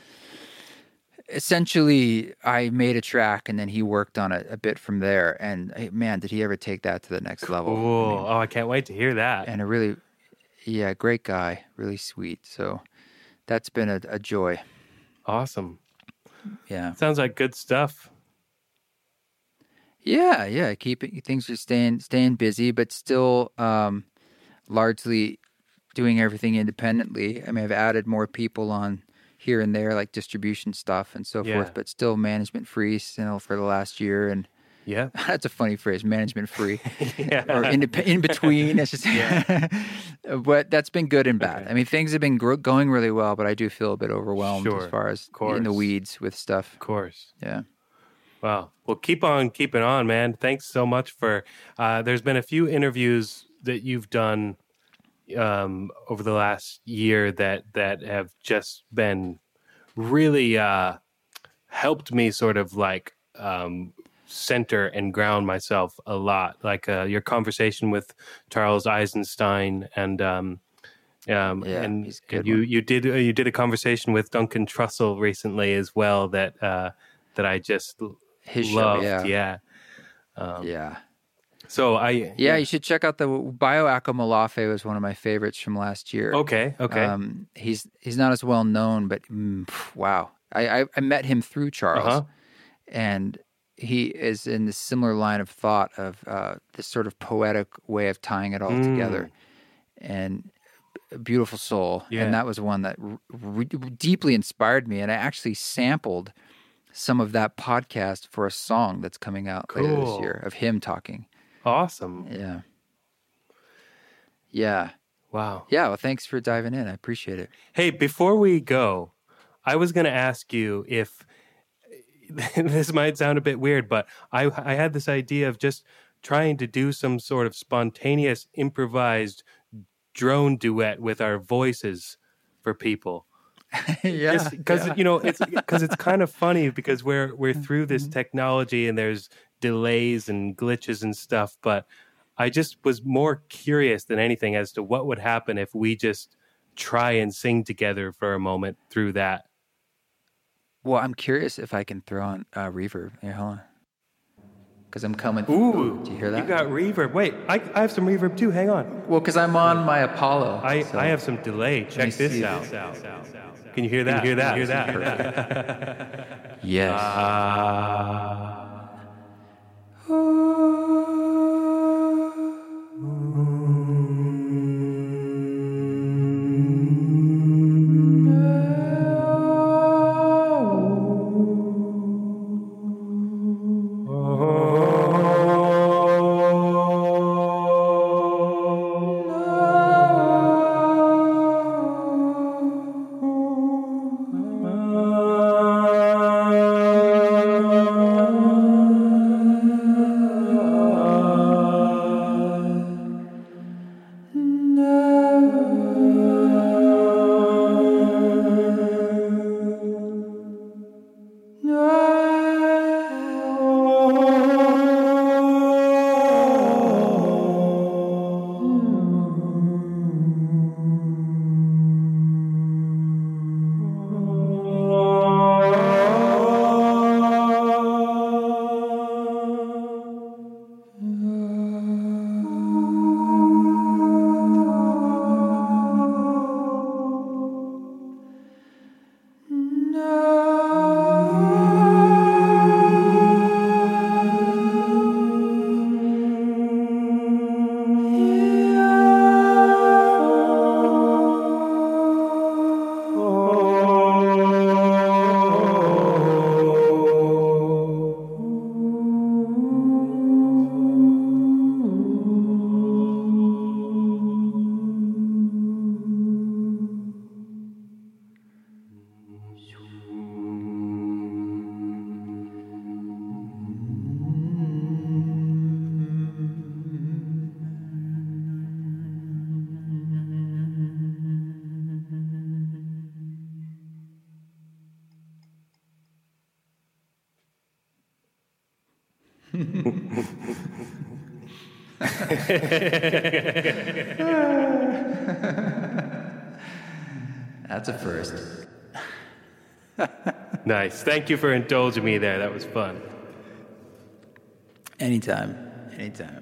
essentially, I made a track and then he worked on it a bit from there. And eh, man, did he ever take that to the next level? I Cool. mean, Oh, I can't wait to hear that. and a really, yeah, great guy, really sweet. So that's been a, a joy. Awesome. Yeah, Sounds like good stuff. yeah, yeah. Keeping things are staying staying busy, but still um, largely doing everything independently. I mean, I've added more people on here and there, like distribution stuff and so Yeah. forth, but still management free, you know, for the last year. And Yeah. that's a funny phrase, management free. Yeah. or in, in between. It's just, but that's been good and bad. Okay. I mean, things have been gro- going really well, but I do feel a bit overwhelmed Sure, as far as of course. in the weeds with stuff. Of course. Yeah. Wow. Well, keep on keeping on, man. Thanks so much for. Uh, there's been a few interviews that you've done um, over the last year that that have just been really uh, helped me sort of like um, center and ground myself a lot. Like uh, your conversation with Charles Eisenstein, and um, um, Yeah, and, he's a good and you one. you did uh, you did a conversation with Duncan Trussell recently as well that uh, that I just l- His show, loved. yeah. yeah. Um, Yeah. So I Yeah, you should check out the Bio Akomolafe was one of my favorites from last year. Okay, okay. Um, he's he's not as well known, but mm, pff, wow. I, I, I met him through Charles, Uh-huh. and he is in this similar line of thought of uh, this sort of poetic way of tying it all Mm. together, and a beautiful soul. Yeah. And that was one that r- re- deeply inspired me. And I actually sampled some of that podcast for a song that's coming out later this Cool. year of him talking. Awesome. Yeah. Yeah. Wow. Yeah. Well, thanks for diving in. I appreciate it. Hey, before we go, I was going to ask you if this might sound a bit weird, but I I had this idea of just trying to do some sort of spontaneous improvised drone duet with our voices for people. yeah. Because yeah. you know it's because it's kind of funny because we're we're through this technology and there's delays and glitches and stuff, but I just was more curious than anything as to what would happen if we just try and sing together for a moment through that. Well, I'm curious if I can throw on uh, reverb. Here, hold on. Because I'm coming. Ooh, do you hear that? You got reverb. Wait, I, I have some reverb too. Hang on. Well, because I'm on my Apollo. I, so- I have some delay. me Check this see out. Can you hear that? Can you hear that? Can you hear that? Yes. That's a first. Nice. Thank you for indulging me there. That was fun. Anytime. Anytime.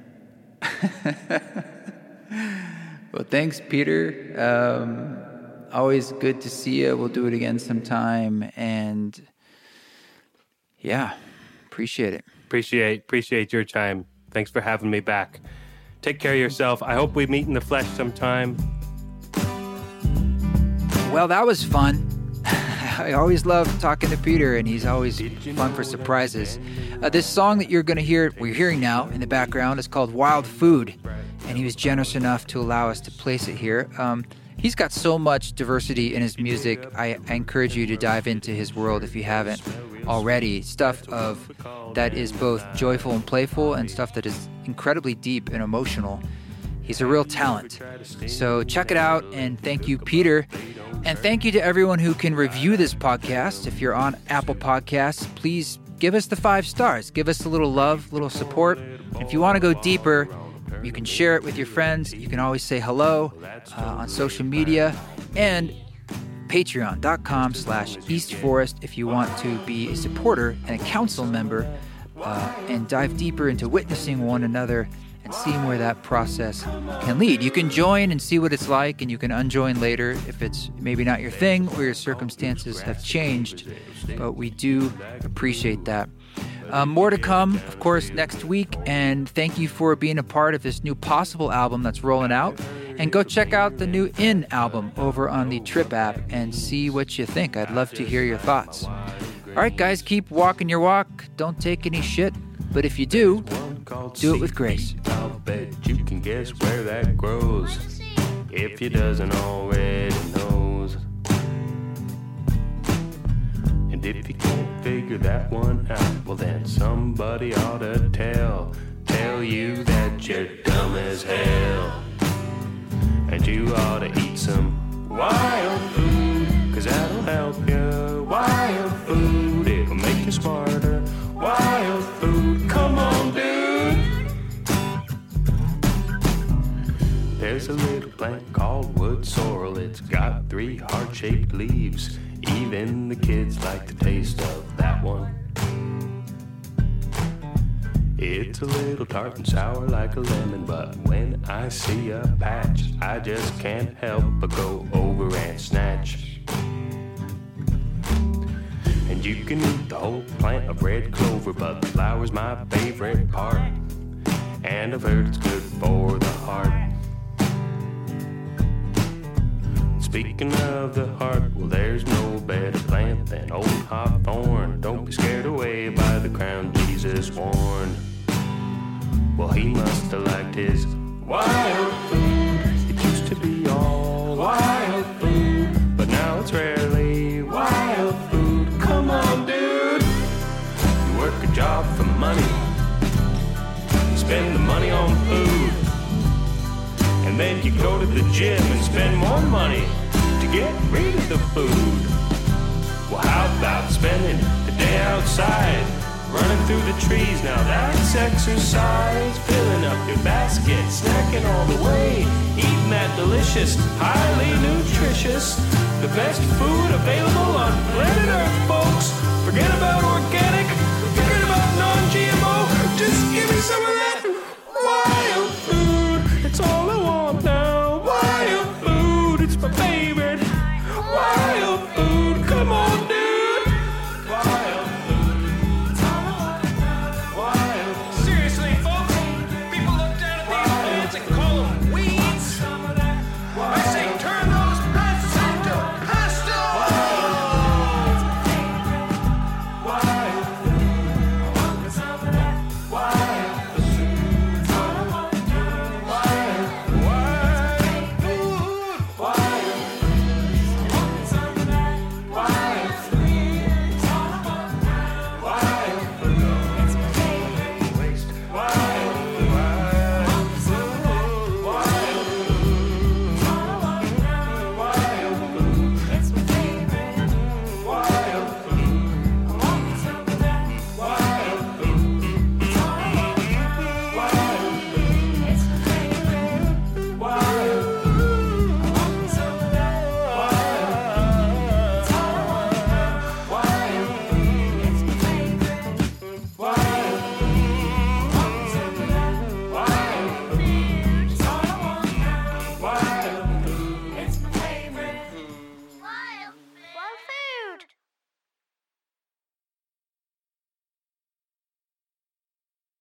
Well, thanks, Peter. Um, always good to see you. We'll do it again sometime. And yeah, appreciate it. Appreciate appreciate your time. Thanks for having me back. Take care of yourself. I hope we meet in the flesh sometime. Well, that was fun. I always love talking to Peter, and he's always fun for surprises. Uh, this song that you're going to hear, we're hearing now in the background, is called Wild Food, and he was generous enough to allow us to place it here. Um, he's got so much diversity in his music. I, I encourage you to dive into his world if you haven't already. Stuff of that is both joyful and playful, and stuff that is incredibly deep and emotional. He's a real talent. So check it out, and thank you, Peter. And thank you to everyone who can review this podcast. If you're on Apple Podcasts, please give us the five stars. Give us a little love, a little support. If you want to go deeper, you can share it with your friends. You can always say hello uh, on social media. And patreon.com slash East Forest if you want to be a supporter and a council member uh, and dive deeper into witnessing one another and seeing where that process can lead. You can join and see what it's like, and you can unjoin later if it's maybe not your thing or your circumstances have changed, but we do appreciate that. Um, more to come, of course, next week, and thank you for being a part of this new Possible album that's rolling out. And go check out the new In album over on the Trip app and see what you think. I'd love to hear your thoughts. All right, guys, keep walking your walk. Don't take any shit. But if you do, do it with grace. I'll bet you can guess where that grows, if you doesn't already knows. And if you can't figure that one out, well then somebody ought to tell, tell you that you're dumb as hell. And you ought to eat some wild food, cause that'll help you. Wild food, it'll make you smarter. Wild food, come on dude. There's a little plant called wood sorrel. It's got three heart-shaped leaves. Even the kids like the taste of that one. It's a little tart and sour like a lemon, but when I see a patch, I just can't help but go over and snatch. And you can eat the whole plant of red clover, but the flower's my favorite part. And I've heard it's good for the heart. Speaking of the heart, well there's no better plant than old hawthorn. Don't be scared away by the crown Jesus worn. Well he must have liked his wild food. It used to be all wild food, but now it's rarely wild food. Come on dude, you work a job for money, you spend the money on food, and then you go to the gym and spend more money to get rid of the food. Well how about spending the day outside, running through the trees, now that's exercise. Filling up your basket, snacking all the way, eating that delicious, highly nutritious, the best food available on planet